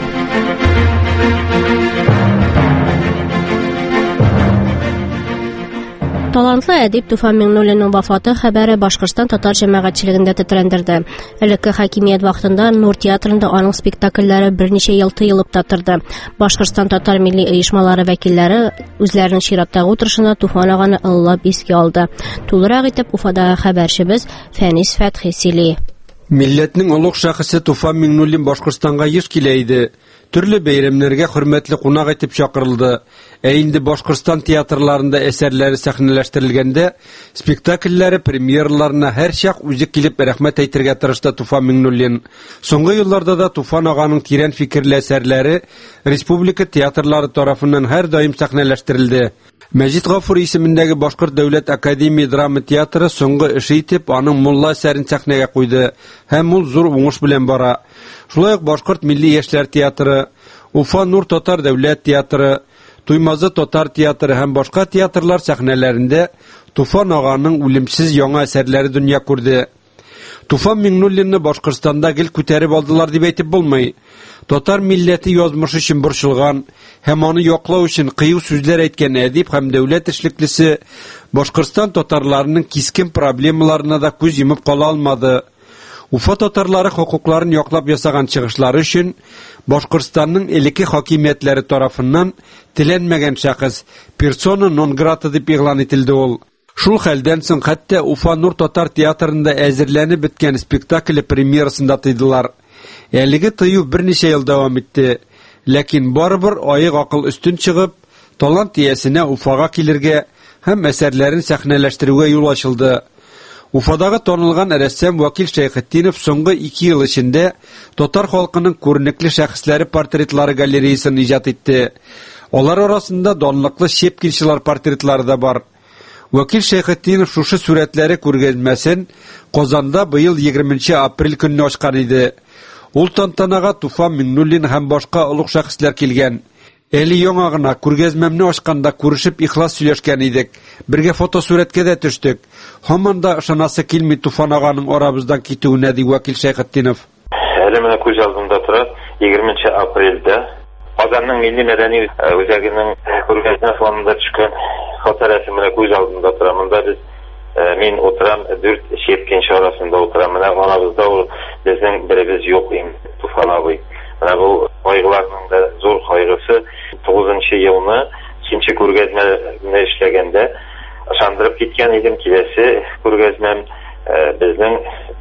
Талантлы әдип Туфан Миңнуллинның вафаты хәбәре Башкортстан татар җәмәгатьчелегендә тетрәндерде. Элекке хакимият вакытында Нур театрында аның спектакльләре берничә ел тыелып та торды. Башкортстан татар милли оешмалары вәкилләре үзләренең чираттагы утырышында Туфан аганы ыллап искә алды. Тулырак итеп Уфадагы хәбәрчебез Фәнис Фәтхи сөйли. Милләтнең улуг шәхесе Туфан Миңнуллин Башкортстанга еш килә иде. Төрле бәйрәмнәргә хөрмәтле кунак итеп чакырылды. Инде Башкортстан театрларында әсәрләре сәхнәләштерелгәндә, спектакльләре премьерларына һәр чак үзе килеп рәхмәт әйтергә тырышты Туфан Миңнуллин. Соңгы елларда да Туфан аганың тирән фикерле әсәрләре республика театрлары тарафыннан һәр даим сәхнәләштерелде. Мәҗит Гафур исемендәге Башкорт дәүләт академия драма театры соңгы эше итеп аның мулла әсәрен сәхнәгә куйды һәм ул зур уңыш белән бара. Шулай ук Башкорт милли яшьләр театры, Уфа Нур татар дәүләт театры, Туймазы татар театры һәм башка театрлар сәхнәләрендә Туфан аганың үлемсез яңа әсәрләре дөнья күрде. Туфан Миңнуллинны Башкортстанда гел күтәреп алдылар дип әйтеп булмый. Татар милләте язмышы өчен борчылган һәм аны яклау өчен кыю сүзләр әйткән әдип һәм дәүләт эшлеклесе Башкортстан татарларының кискен проблемаларына да күз йомып кала алмады. Уфа татарлары хукукларын яклап ясаган чыгышлары өчен Башкортстанның элекке хакимиятләре тарафыннан теләнмәгән шәхес персона нон грата дип игълан ителде ул. Шул хәлдән соң хәтта Уфа Нур татар театрында әзерләнеп беткән спектакль премьерасында тыйдылар. Әлеге тыю берничә ел дәвам итте, ләкин барыбер аек акыл үстен чыгып, талант иясенә Уфага килергә һәм әсәрләрен сәхнәләштерүгә юл ачылды. Уфадагы танылган рәссам Вакил Шәйхетдинов соңгы 2 ел эчендә татар халкының күренекле шәхесләре портретлары галереясын иҗат итте. Алар арасында данлыклы Щепкинчылар портретлары да бар. Вакил Шәйхетдинов шушы сүрәтләре күргәзмәсен Казанда быел 20 апрель көнне ачкан иде. Ул тантанага Туфан Миңнуллин һәм башка улуг шәхесләр килгән. Әле яңа гына күргәзмәмне ачканда күрешеп ихлас сөйләшкән идек. Бергә фотосурәткә дә төштек. Һаман да ышанасы килми Туфан аганың арабыздан китүенә ди Вакил Шәйхетдинов. Әле менә күз алдымда тора 20 апрельдә Казанның милли мәдәни үзәгенең күргәзмә фонында төшкән фоторәсеменә күз алдымда тора. Монда мин утырам 4 Щепкинч арасында утырам. Менә арабызда ул безнең беребез юк инде Туфан абый. Менә бу кайгыларның да зур кайгысы 9нчы елны икенче күргәзмәне эшләгәндә ышандырып киткән идем. Киләсе күргәзмәм безнең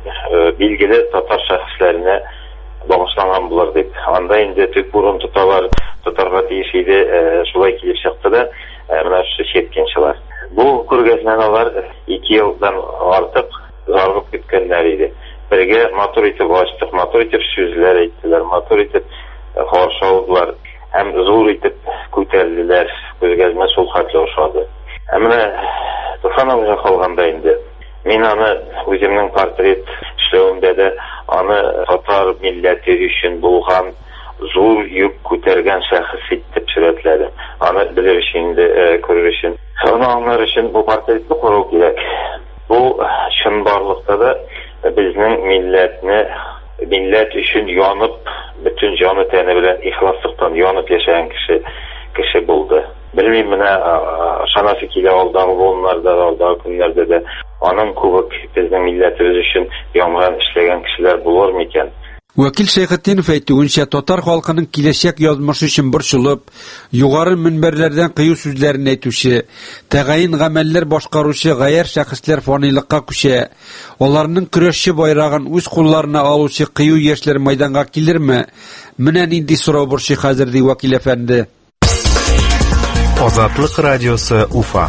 билгеле татар шәхесләренә багышланган булыр дип. Анда инде төп урын тотарга тиеш иде, шулай килеп чыкты да менә шу Щепкинчылар. Бу күргәзмәне алар 2 елдан артык заргып көткәннәр иде. Бергә матур итеп ачтык, матур итеп сүзләр әйттеләр, матур итеп каршы алдылар һәм зур итеп күтәрделәр. Күргәзмә шул хәтле ошады. Менә Туфан абыйга калганда инде мин аны үземнең портрет эшләвемдә дә аны татар милләте өчен булган зур йөк күтәргән шәхес итеп сүрәтләде. Аны белер өчен дә күрер өчен. Аны аңлар өчен бу портретны карау кирәк. Бу чынбарлыкта да безнең милләт өчен янып, бөтен җаны тәне белән ихласлыктан янып яшәгән кеше булды. Белмим, менә шанасы килә алдагы буыннарда, алдагы көннәрдә дә аның күбек безнең милләтебез өчен яңгыран эшләгән кешеләр булыр микән? Вәкил Шәйхетдинов әйтүенчә, татар халкының киләчәк язмышы өчен борчылып, югары минбәрләрдән кыю сүзләрен әйтүче, тәгаен гамәлләр башкаручы гаяр шәхесләр фанилыкка күчә. Аларның көрәшче байрагын үз кулларына алучы кыю яшьләр мәйданга килерме? Менә нинди сорау борчый хәзер ди вәкил әфәнде. Азатлык радиосы Уфа.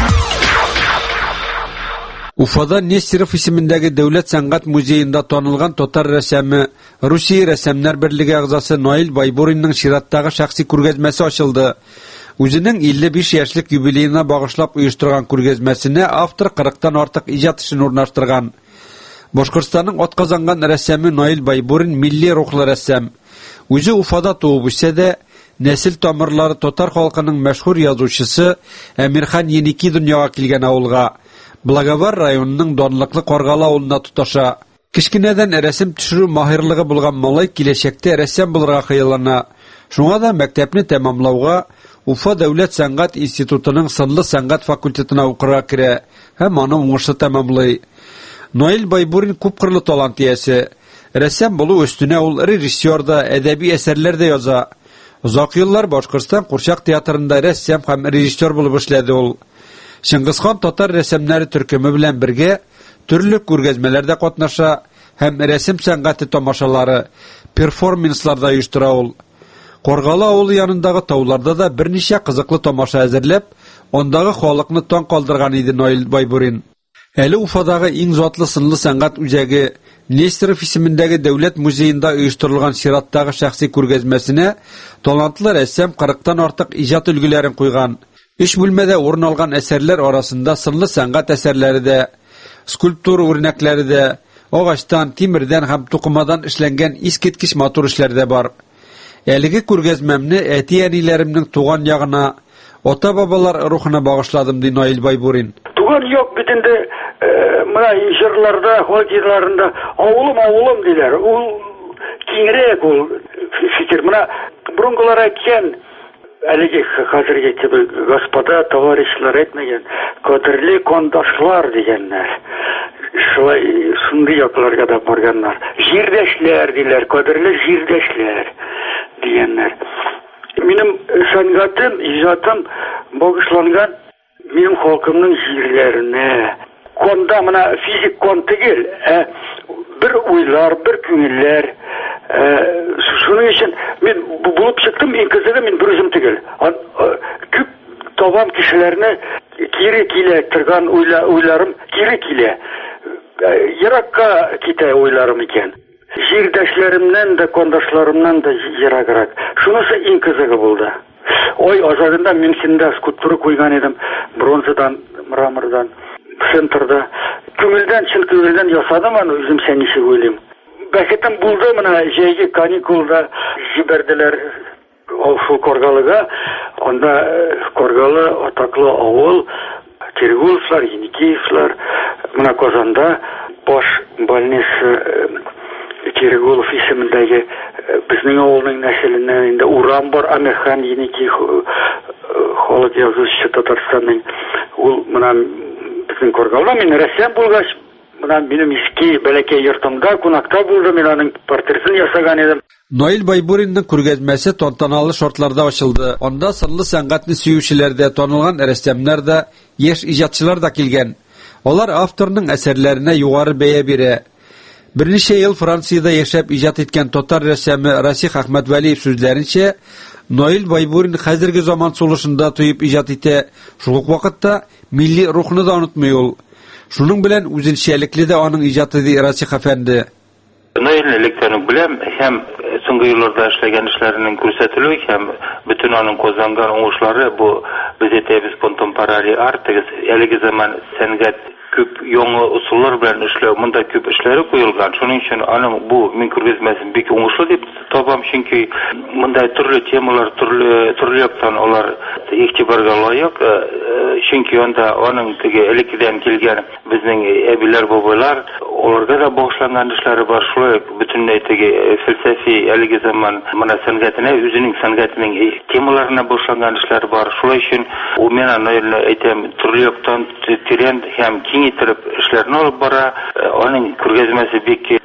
Уфада Нестеров исемендәге Дәүләт сәнгать музеенда танылган татар рәссамы, Русия рәссамнар берлеге әгъзасы Наил Байбуринның чираттагы шәхси күргәзмәсе ачылды. Үзенең 55 яшьлек юбилеена багышлап оештырган күргәзмәсенә автор 40тан артык иҗат эшен урнаштырган. Башкортстанның атказанган рәссамы Наил Байбурин милли рухлы рәссам. Үзе Уфада туып үсә дә, нәсел тамырлары татар халкының мәшһүр язучысы Әмирхан Еники дөньяга килгән авылга. Благовар районының данлыклы Каргалы авылына тоташа. Кичкенәдән рәсем төшерү маһирлыгы булган малай киләчәктә рәссам булырга хыяллана. Шуңа да мәктәпне тәмамлауга Уфа Дәүләт сәнгать институтының сынлы сәнгать факультетына укырга керә һәм аны уңышлы тәмамлый. Наил Байбурин күпкырлы талант иясе. Рәссам булу өстенә ул режиссер да, әдәби әсәрләр дә яза. Озак еллар Башкортстан Курчак театрында рәссам һәм режиссер булып эшләде ул. Шыңгызхан татар рәссамнары төркеме белән бергә төрле күргәзмәләрдә катнаша һәм рәсем сәнгате тамашалары, перформансларда оештыра ул. Каргалы авылы янындагы тауларда да берничә кызыклы тамаша әзерләп, ондагы халыкны таң калдырган иде Наил Байбурин. Әле Уфадагы иң затлы сынлы сәнгать үзәге Нестеров исемендәге Дәүләт музеенда оештырылган чираттагы шәхси күргәзмәсенә талантлы рәссам 40тан артык иҗат өлгеләрен куйган. 3 бүлмәдә урын алган әсәрләр арасында сынлы сәнгать әсәрләре дә, скульптура үрнәкләре дә, агачтан, тимердән һәм тукымадан эшләнгән искиткеч матур эшләр дә бар. Әлеге күргәзмәмне әти-әниләремнең туган ягына, ата-бабалар рухына багышладым ди Наил Байбурин. Туган юк бит инде, менә җырларда, хатираларында авылым диләр. Ул киңрәк ул фикер. Менә бурынгылар әйткән, әлеге хәзерге кебек господа, товарищлар әйтмәгән, кадерле кондашлар дигәннәр. Шулай шундый якларга да барганнар. Җирдәшләр диләр, кадерле җирдәшләр дигәннәр. Минем сәнгатем, иҗатым багышланган минем халкымның җирләренә. Конда менә физик кон түгел, бер уйлар, бер күңелләр. Шуның өчен мин булып чыктым, иң кызыгы мин бер үзем түгел. Күп табам кешеләрне кире килә торган уйларым кире килә. Еракка китә уйларым икән. Җирдәшләремнән дә, кондашларымнан да ераграк. Шунысы иң кызыгы булды. Ой, азагында мин синдә скульптура куйган идем, бронзадан, мрамордан, центрда. Күңелдән, чын күңелдән ясадым аны үзем ничек уйлыйм. Бәхетем булды, менә җәйге каникулда җибәрделәр шул Каргалыга. Анда Каргалы атаклы авыл, Киргуловлар, Еникеевлар, менә Казанда баш больница Киргулов исемендәге безнең авылның нәселеннән инде урам бар, Әмирхан Еникеев халык язучысы Татарстанның. Ул менә безнең Каргалда мин рәссам булгач, менә минем иске бәләкәй йортымда кунакта булды, мин аның портретін ясаган идем. Наил Байбуринның күргәзмәсе тантаналы шартларда ачылды. Анда сынлы сәнгатьне сөючеләр дә, танылган рәссамнар да, яшь иҗатчылар да килгән. Алар авторның әсәрләренә югары бәя бирә. Берничә ел Франциядә яшәп иҗат иткән татар рәссамы Расих Әхмәтвәлиев сүзләренчә, Наил Байбурин хәзерге заман сулышында туеп иҗат итә. Шул ук вакытта милли рухны да онытмый ул. Шуның белән үзенчәлекле дә аның иҗаты ди Расих әфәнде. Наилнелектән беләм һәм соңгы елларда эшләгән эшләренең күрсәтелүе һәм bütün аның казанган уңышлары бу без әйтәбез контемпорари арт, әлеге заман сәнгать күп яңа усуллар белән эшләү, монда күп эшләре куелган. Шуның өчен аның бу мин күргәзмәсен бик уңышлы дип табам, чөнки монда төрле темалар, төрле яктан алар игътибарга лаек, чөнки анда аның теге элеккедән килгән безнең әбиләр, бабайлар, аларга да багышланган эшләре бар. Шулай бөтенләй теге фәлсәфи әлеге заман моны сәнгатенә, үзенең сәнгатенең темаларына багышланган эшләре бар. Шулай өчен ул мен аны әйтәм, төрле яктан тирән һәм киңәйтеп эшләрне алып бара. Аның күргәзмәсе бик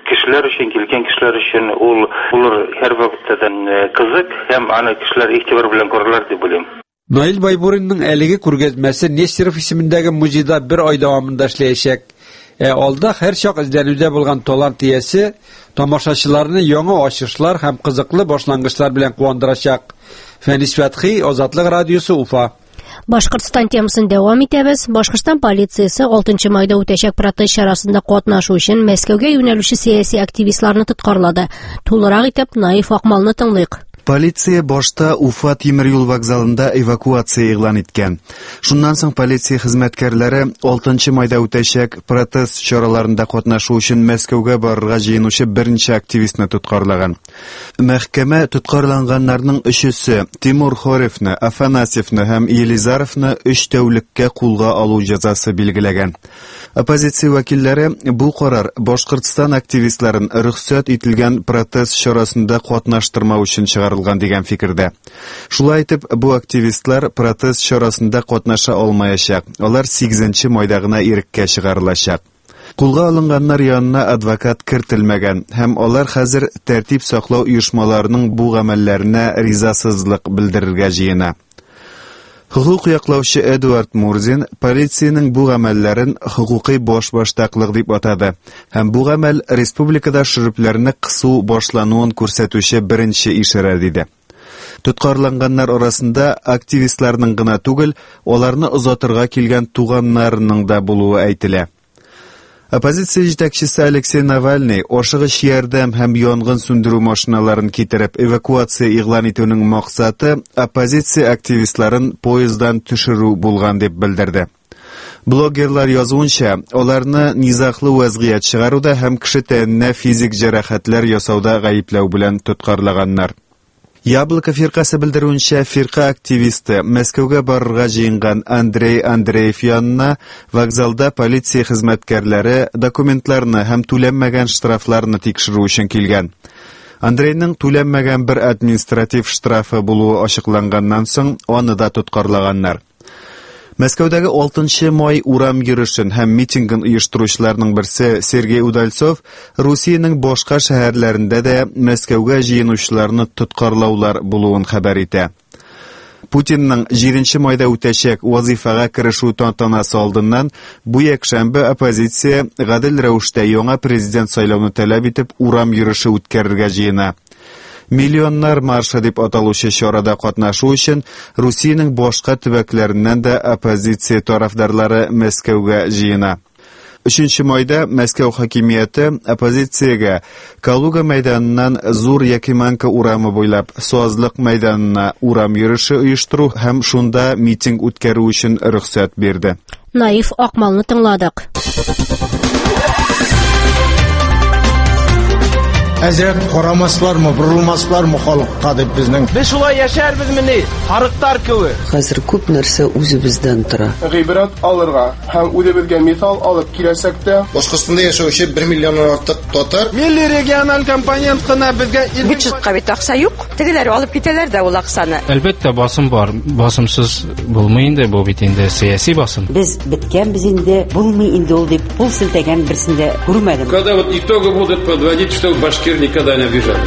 kişiler için, kilken kişiler için olur her vakitten kızık, hem ana kişiler ihtibar bilen korurlar diye bileyim. Nail Bayburin'nin eligi kurgezmesi Nesirov isimindeki muzeyda bir ay davamında işleyecek. Alda her şak izlenüde bulgan tolant iyesi tomoshachilarni yangi ochishlar ham qiziqli boshlang'ichlar bilan quvondiracak. Fanis Fathi, Ozodlik radiosi, Ufa. Башкортстан темасын дәвам итәбез. Башкортстан полициясе 6 майда үтәчәк протест чарасында катнашу өчен Мәскәүгә юнәлүче сиясәт активистларны тоткарлады. Тулырак итеп Наиф Акмалны тыңлыйк. Полиция башта Уфа тимер юл вокзалында эвакуация игълан иткән. Шуннан соң полиция хезмәткәрләре 6 майда үтәчәк протест чараларында катнашу өчен Мәскәүгә барырга җыенучы берничә активистны тоткарлаган. Мәхкәмә тоткарланганнарның өчесе Тимур Хоревны, Афанасьевны һәм Елизаровны 3 тәүлеккә кулга алу җәзасы билгеләгән. Оппозиция вәкилләре бу карар Башкортстан активистларын рөхсәт ителгән протест чарасында катнаштырмау өчен чыгарылган дигән фикердә. Шулай итеп, бу активистлар протест чарасында катнаша алмаячак. Алар 8 майда гына иреккә чыгарылачак. Кулга алынганнар янына адвокат кертелмәгән һәм алар хәзер тәртип саклау оешмаларының бу гамәлләренә ризасызлык белдерергә җыена. Хукук яклаучы Эдуард Мурзин полициянең бу гамәлләрен хукукый башбаштаклык дип атады һәм бу гамәл республикада шөрүпләрне кысу башлануын күрсәтүче беренче ишарә диде. Тоткарланганнар арасында активистларның гына түгел, аларны озатырга килгән туганнарының да булуы әйтелә. Оппозиция җитәкчесе Алексей Навальный ашыгыч ярдәм һәм янгын сүндерү машиналарын китереп эвакуация игълан итүнең максаты оппозиция активистларын поезддан төшерү булган дип белдерде. Блогерлар язуынча, аларны низаклы вазгыять чыгаруда һәм кеше тәненә физик җәрәхәтләр ясауда гаепләү белән тоткарлаганнар. Яблоко фиркасы белдерүенчә, фирка активисты Мәскәүгә барырга җыенган Андрей Андреев янына вокзалда полиция хезмәткәрләре документларны һәм түләнмәгән штрафларны тикшерү өчен килгән. Андрейның түләнмәгән бер административ штрафы булуы ачыкланганнан соң аны да тоткарлаганнар. Мәскәүдәге 6 май урам йөрешен һәм митингын оештыручыларның берсе Сергей Удальцов Русиянең башка шәһәрләрендә дә Мәскәүгә җыенучыларны тоткарлаулар булуын хәбәр итә. Путинның 7 майда үтәчәк вазифага керешү тантанасы алдыннан бу якшәмбе оппозиция гадел рәвештә яңа президент сайлауны таләп итеп урам йөреше үткәрергә җыена. Миллионнар маршы дип аталучы чарада катнашу өчен Русиянең башка төбәкләреннән дә оппозиция тарафдарлары Мәскәүгә җыена. 3 майда Мәскәү хакимияте оппозициягә Калуга мәйданыннан Зур Якиманка урамы буйлап Суазлык мәйданына урам йөреше оештыру һәм шунда митинг үткәрү өчен рөхсәт бирде. Наиф Акмалны тыңладык. Әзрәт карамаслармы, бурылмаслармы халыкка дип безнең. Без шулай яшәрбезмени? Харыктар кеүе. Хәзер күп нәрсә үзебездән тора. Гыйбрат алырга һәм үзебезгә мисал алып киләсәк тә, Башкортстанда яшәүче 1 миллионнан артык татар Милли региональ компонент кына безгә бюджетка бит акча юк. Тегеләр алып китәләр дә ул акчаны. Әлбәттә басым бар. Басымсыз булмый инде бу бит инде сиясәт басым. Без биткән без инде булмый инде ул дип пул силтәгән берсендә күрмәдем. Когда вот итоги будут подводить, что Башкир никогда не обижали.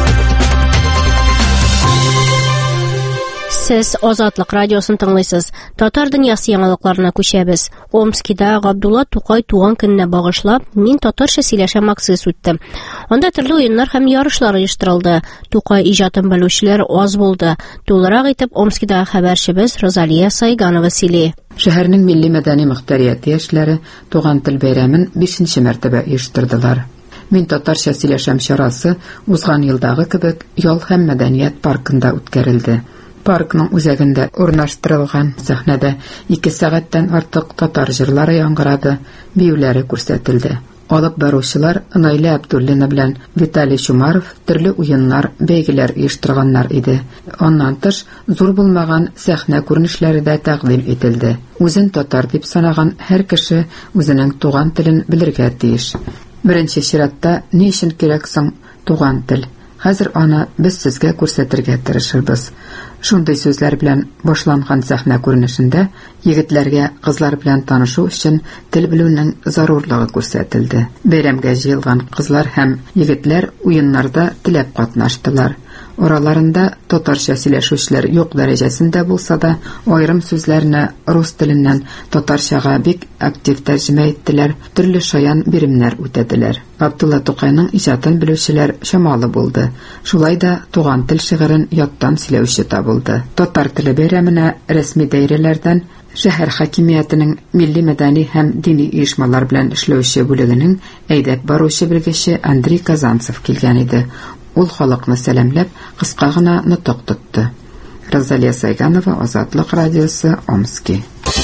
Сез Азатлык радиосын тыңлыйсыз. Татар дөньясы яңалыкларына күчәбез. Омскида Габдулла Тукай туган көненә багышлап, мин татарча сөйләшәм акциясе үтте. Анда төрле уеннар һәм ярышлар оештырылды. Тукай иҗатын белүчеләр аз булды. Тулырак итеп Омскидагы хәбәрчебез Розалия Сайганова сөйли. Шәһәрнең милли мәдәни мөхтәрияте яшьләре туган тел бәйрәмен 5нче мәртәбә оештырдылар. Мин татарча сөйләшәм чарасы узган елдагы кебек Ял һәм мәдәният паркында үткәрелде. Паркның үзәгендә урнаштырылган сәхнәдә 2 сәгатьтән артык татар җырлары яңгырады, биюләре күрсәтелде. Алып баручылар Найля Абдуллина белән Виталий Чумаров төрле уеннар, бәйгеләр оештырганнар иде. Аннан тыш, зур булмаган сәхнә күренешләре дә тәкъдим ителде. Үзен татар дип санаган һәр кеше үзенең туган телен белергә тиеш. Беренче чиратта ни өчен кирәк соң туган тел? Хәзер аны без сезгә күрсәтергә тырышырбыз. Шундай сүзләр белән башланган сәхнә күренешендә егетләргә кызлар белән танышу өчен тел белүнең зарурлыгы күрсәтелде. Бәйрәмгә җыелган кызлар һәм егетләр уеннарда теләп катнаштылар. Ораларында татарча сөйләшүчеләр юк дәрәҗәсендә булса да, аерым сүзләрне рус теленнән татарчага бик актив тәрҗемә иттеләр, төрле шаян биремнәр үтәделәр. Абдулла Тукайның иҗатын белүчеләр чамалы булды. Шулай да туган тел шигырен яттан сөйләүче табылды. Татар теле бәйрәменә рәсми даирәләрдән шәһәр хакимиятының милли-мәдәни һәм дини оешмалар белән эшләүче бүлегенең әйдәп баручы белгече Андрей Казанцев килгән иде. Ул халыкны сәламләп, кыска гына нутык тотты. Розалия Сайганова, Азатлык радиосы, Омский.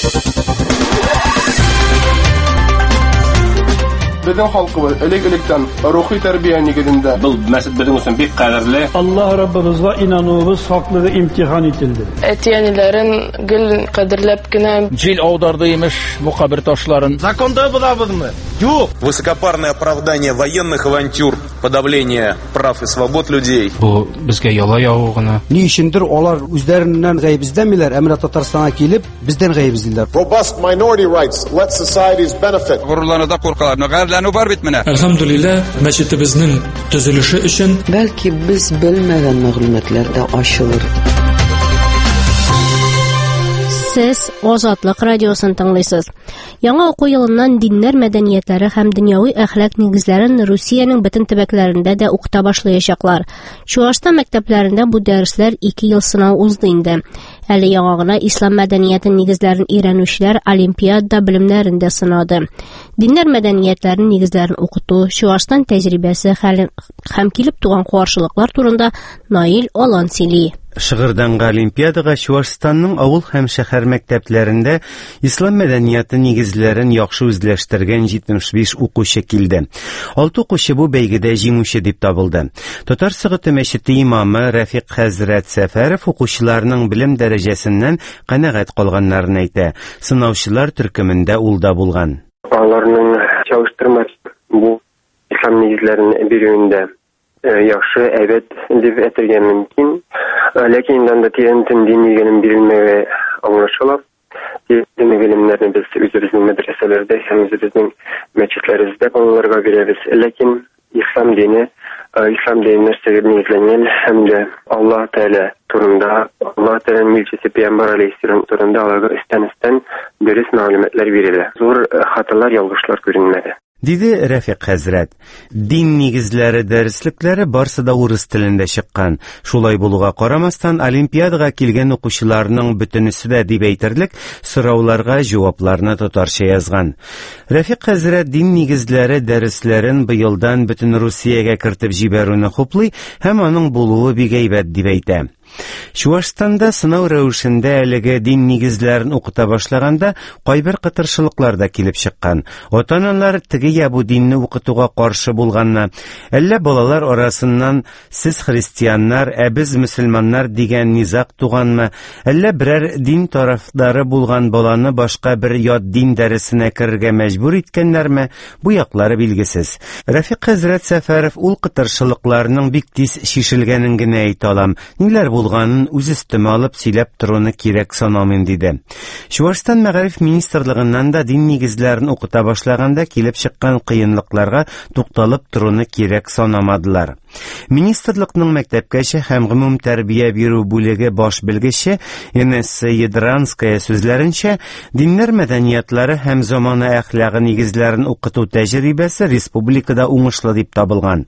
Безнең халкыбыз элек-электән рухи тәрбия нигезендә. Бұл мәсҗид безнең өчен бик кадерле. Allah Rabbimizga inanуыбыз хаклыгы имтихан ителде. Әтиәниләрен гел кадерләп кенә җил аударды имеш мукабир ташларын. Законда булабызмы? Юк. Высокопарное оправдание военных авантюр, подавление прав и свобод людей. Бу безгә яла яву гына. Ни өчендер алар үзләреннән гаеп эзләмиләр, әмма Татарстанга килеп, бездән гаеп эзлиләр. Robust minority rights let societies benefit. Горурларда куркалар, бар бит менә. Әлхәмдүлилләһ, мәчетебезнең төзелеше өчен бәлки без белмәгән мәгълүматлар да ачылыр. Сез Азатлык радиосын тыңлыйсыз. Яңа уку елыннан диннәр мәдәниятләре һәм дөньяви әхлак нигезләрен Русиянең бөтен төбәкләрендә дә укыта башлаячаклар. Чуашстан мәктәпләрендә бу дәресләр 2 ел сынау узды инде. Әле яңа гына ислам мәдәнияте нигезләрен өйрәнүчеләр олимпиада белемнәрендә сынады. Диннәр мәдәниятләрен нигезләрен укыту, Чуашстан тәҗрибәсе һәм килеп туган каршылыклар турында Наил Алан сөйли. Шыгырданга олимпиадага Чуашстанның авыл һәм шәһәр мәктәпләрендә ислам мәдәнияты нигезләрен яхшы үзләштергән 75 укучы килде. 6 укучы бу бәйгедә җиңүче дип табылды. Татар Сыгыты мәчете имамы Рәфиқ хәзрәт Сәфәров укучыларның белем дәрәҗәсеннән канәгать калганнарын әйтә. Сынаучылар төркемендә ул да булган. Аларның чагыштырмас бу ислам нигезләрен бирүендә яхшы әйбәт дип әйтергә мөмкин. Ләкин анда тиен дини гыйлем бирелмәгәне аңлашыла. Дини гыйлемнәрне без үзебезнең мәдрәсәләрдә һәм үзебезнең мәчетләребездә балаларга бирәбез. Ләкин ислам дине нәрсәгә нигезләнгән һәм дә Аллаһ Тәгалә турында, Аллаһ Тәгаләнең илчесе Пәйгамбәр алейһиссалам турында аларга өстән дөрес мәгълүматлар бирелә. Зур хаталар, ялгышлар күренмәде. Диде Рәфиқ хәзрәт. Дин нигезләре дәреслекләре барсы да урыс телендә чыккан. Шулай булуга карамастан, олимпиадага килгән укучыларның бөтенесе дә дип әйтерлек сорауларга җавапларны татарча язган. Рәфиқ хәзрәт дин нигезләре дәресләрен быелдан бөтен Русиягә кертеп җибәрүне хуплый һәм аның булуы бик әйбәт дип әйтә. Чуашстанда сынау рәвешендә әлеге дин нигезләрен укыта башлаганда кайбер кытыршылыклар да килеп чыккан. Ата-аналар теге я бу динне укытуга каршы булганны, әллә балалар арасыннан сез христианнар, ә без мөселманнар дигән низак туганмы, әллә берәр дин тарафдары булган баланы башка бер ят дин дәресенә керергә мәҗбүр иткәннәрме, бу яклары билгесез. Рәфиқ хәзрәт Сәфәров ул кытыршылыкларның бик тиз шишелгәнен генә әйтә алам. Ниләр булганын үз өстемә алып сөйләп торуны кирәк санамыйм диде. Чуашстан мәгариф министрлыгыннан да дин нигезләрен укыта башлаганда килеп чыккан кыенлыкларга тукталып торуны кирәк санамадылар. Министрлыкның мәктәпкәчә һәм гомум тәрбия бирү бүлеге баш белгече Инесса Ядранская сүзләренчә, диннәр мәдәниятлары һәм замана әхлагы нигезләрен укыту тәҗрибәсе республикада уңышлы дип табылган.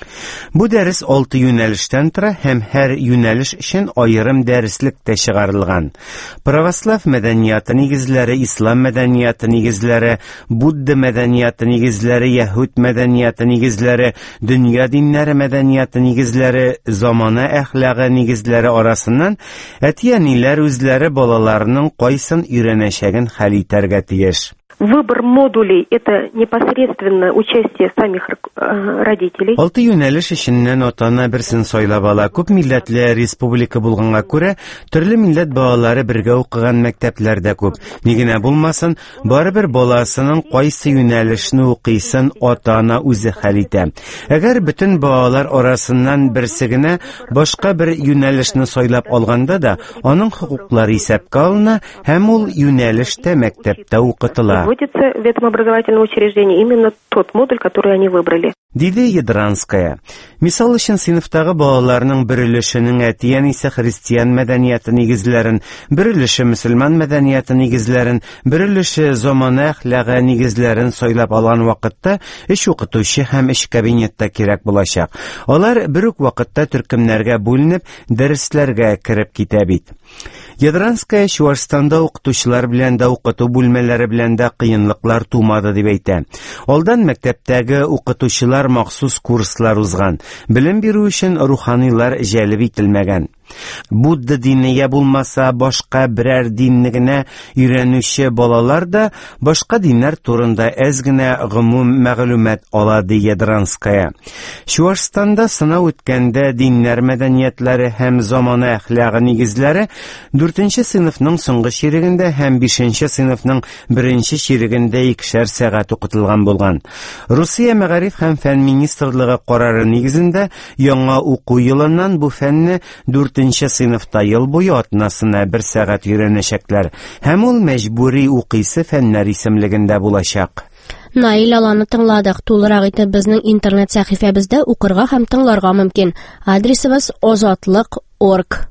Бу дәрес 6 юнәлештән тора һәм һәр юнәлеш өчен аерым дәреслек тә чыгарылган. Православ мәдәнияты нигезләре, ислам мәдәнияты нигезләре, будда мәдәнияты нигезләре, яһүд мәдәнияты нигезләре, дөнья диннәре мәдәнияты нигезләре, замана әхлагы нигезләре арасыннан әти-әниләр үзләре балаларының кайсын өйрәнәчәген хәл итәргә тиеш. Выбор модулей – это непосредственно участие самих родителей. 6 юнәлеш эченнән ата-ана берсен сайлап ала. Күп милләтле республика булганга күрә, төрле милләт балалары бергә укыган мәктәпләрдә күп. Нигенә булмасын, барыбер баласының кайсы юнәлешне укыйсын ата-ана үзе хәл итә. Әгәр бөтен балалар арасыннан берсе генә башка бер юнәлешне сайлап алганда да, аның хокуклары исәпкә алына һәм ул юнәлештә мәктәптә укытыла. Вводится в этом образовательном учреждении именно тот модуль, который они выбрали. Диде Ядранская. Мисал өчен сыйныфтагы балаларның бер өлешенең әтиян исә христиан мәдәнияты нигезләрен, бер өлеше мөселман мәдәнияты нигезләрен, бер өлеше замана әхлагы нигезләрен сайлап алган вакытта эш укытучы һәм эш кабинетта кирәк булачак. Алар бер үк вакытта төркемнәргә бүленеп, дәресләргә кереп китә бит. Ядранская Чуашстанда укытучылар белән дә укыту бүлмәләре белән дә кыенлыклар тумады дип әйтә. Алдан мәктәптәге укытучылар махсус курслар узган. Белем бирү өчен руханилар җәлеп ителмәгән. Будда дине булмаса башка берәр динне генә өйрәнүче балалар да башка диннәр турында әз генә гомум мәгълүмат ала ди Ядранская. Чуашстанда сынау үткәндә диннәр мәдәниятләре һәм замана әхлагы нигезләре 4нче сыйныфның соңгы чирегендә һәм 5нче сыйныфның 1нче чирегендә 2 сәгать укытылган булган. Русия мәгариф һәм фән министрлыгы карары нигезендә яңа уку елыннан бу фәнне 4нче сыйныфта ел буе атнасына 1 сәгать өйрәнәчәкләр һәм ул мәҗбүри укыйсы фәннәр исемлегендә булачак. Наил Аланы тыңладык. Тулырак итеп безнең интернет сәхифәбездә укырга һәм тыңларга мөмкин. Адресыбыз ozatlik.org.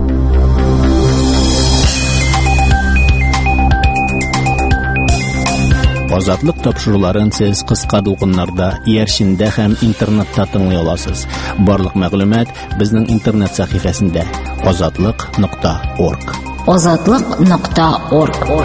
Азатлык тапшыруларын сез кыска дулкыннарда, иярчиндә һәм интернетта тыңлый аласыз. Барлык мәгълүмат безнең интернет сәхифәсендә ozatlik.org. ozatlik.org.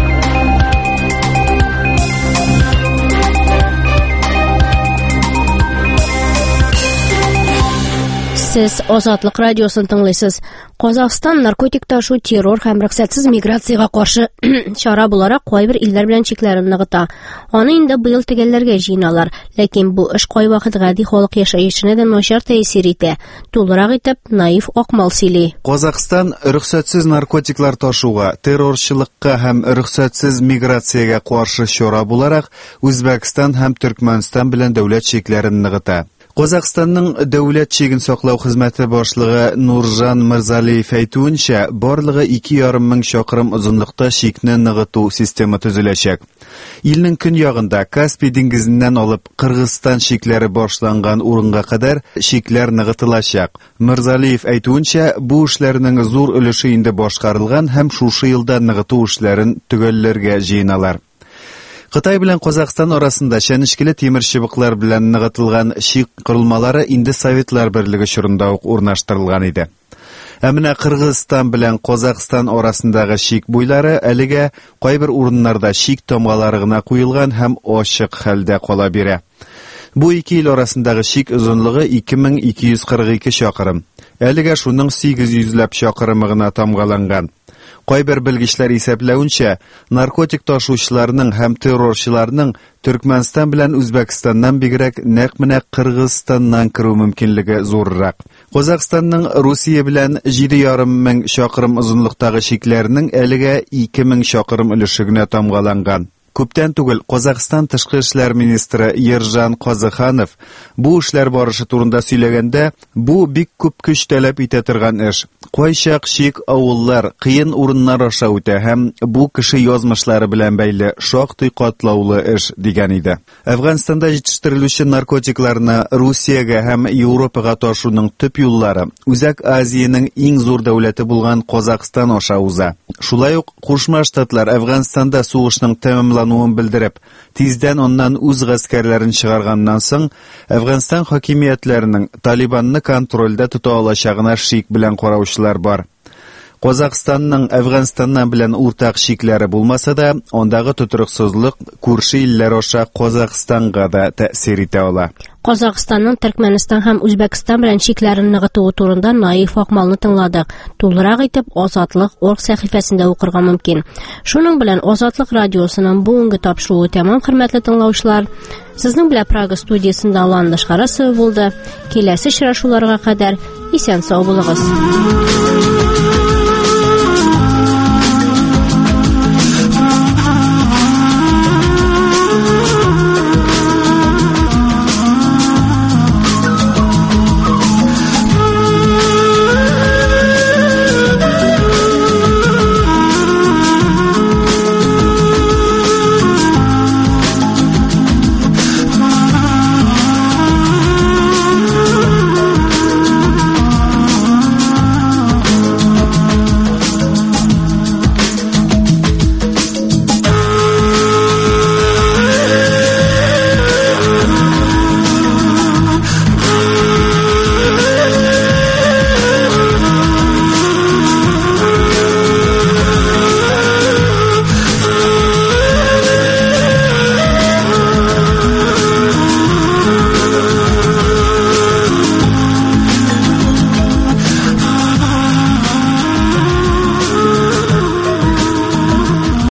Сез Азатлык радиосын тыңлыйсыз. Казакстан наркотик ташу, террор һәм рөхсәтсез миграциягә каршы чара буларак кайбер илләр белән чикләрен ныгыта. Аны инде быел төгәлләргә җыйналар, ләкин бу эш кайвакыт гади халык яшәешенә дә начар тәэсир итә. Тулырак итеп Наиф Акмал сөйли. Казакстан рөхсәтсез наркотиклар ташуга, террорчылыкка һәм рөхсәтсез миграциягә каршы чара буларак Үзбәкстан һәм Төркмәнстан белән дәүләт чикләрен ныгыта. Казакстанның дәүләт чиген саклау хезмәте башлыгы Нуржан Мирзалиев әйтүенчә, барлыгы 2,5 мең чакрым озынлыкта чикне ныгыту система төзеләчәк. Илнең көньягында Каспий диңгезеннән алып Кыргызстан чикләре башланган урынга кадәр чикләр ныгытылачак. Мирзалиев әйтүенчә, бу эшләрнең зур өлеше инде башкарылган һәм шушы елда ныгыту эшләрен төгәлләргә җыйналар. Кытай белән Казакстан арасында чәнечкеле тимер чыбыклар белән ныгытылган чик корылмалары инде Советлар Берлеге чорында ук урнаштырылган иде. Ә менә Кыргызстан белән Казакстан арасындагы чик буйлары әлегә кайбер урыннарда чик тамгалары гына куелган һәм ачык хәлдә кала бирә. Бу ике ил арасындагы чик озынлыгы 2242 чакрым. Әлегә шуның 800 чакрымы гына тамгаланган. Кайбер белгечләр исәпләүенчә, наркотик ташучыларның һәм террорчыларның Төркмәнстан белән Үзбәкстаннан бигрәк нәкъ менә Кыргызстаннан керү мөмкинлеге зуррак. Казакстанның Русия белән 7,5 мең чакрым озынлыктагы чикләренең әлегә 2000 чакрым өлеше генә тамгаланган. Күптән түгел Казакстан тышкы эшләр министры Ержан Казыханов бу эшләр барышы турында сөйләгәндә, бу бик күп көч таләп итә торган эш. Кайчак чик авыллар, кыен урыннар аша үтә һәм бу кеше язмышлары белән бәйле шактый катлаулы эш дигән иде. Әфганстанда җитештерелүче наркотикларны Русиягә һәм Европага ташуның төп юллары Үзәк Азияның иң зур дәүләте булган Казакстан аша уза. Шулай ук Кушма Штатлар Әфганстанда сугышның тәмамлануын белдереп, тиздән оннан үз гаскәрләрен чыгарганнан соң Әфганстан хакимиятләренең Талибанны контрольдә тота алачагына шик белән караучылар бар. Казакъстанның Әфганстаннан белән уртак шикләре булмаса да, ондагы тотрыксызлык күрше илләр аша Казакъстанга да тәэсир итә ала. Казакъстанның Төркмәнстан һәм Үзбәкстан белән шикләрен ныгытуы турында Наиф Акмалны тыңладык. Тулырак итеп Азатлык.орг сәхифәсендә укырга мөмкин. Шуның белән Азатлык радиосының бүгенге тапшыруы тәмам, хөрмәтле тыңлаучылар. Сезнең белән Прага студиясында Ландыш Харасова булды. Киләсе очрашуларга кадәр исән-сау булыгыз.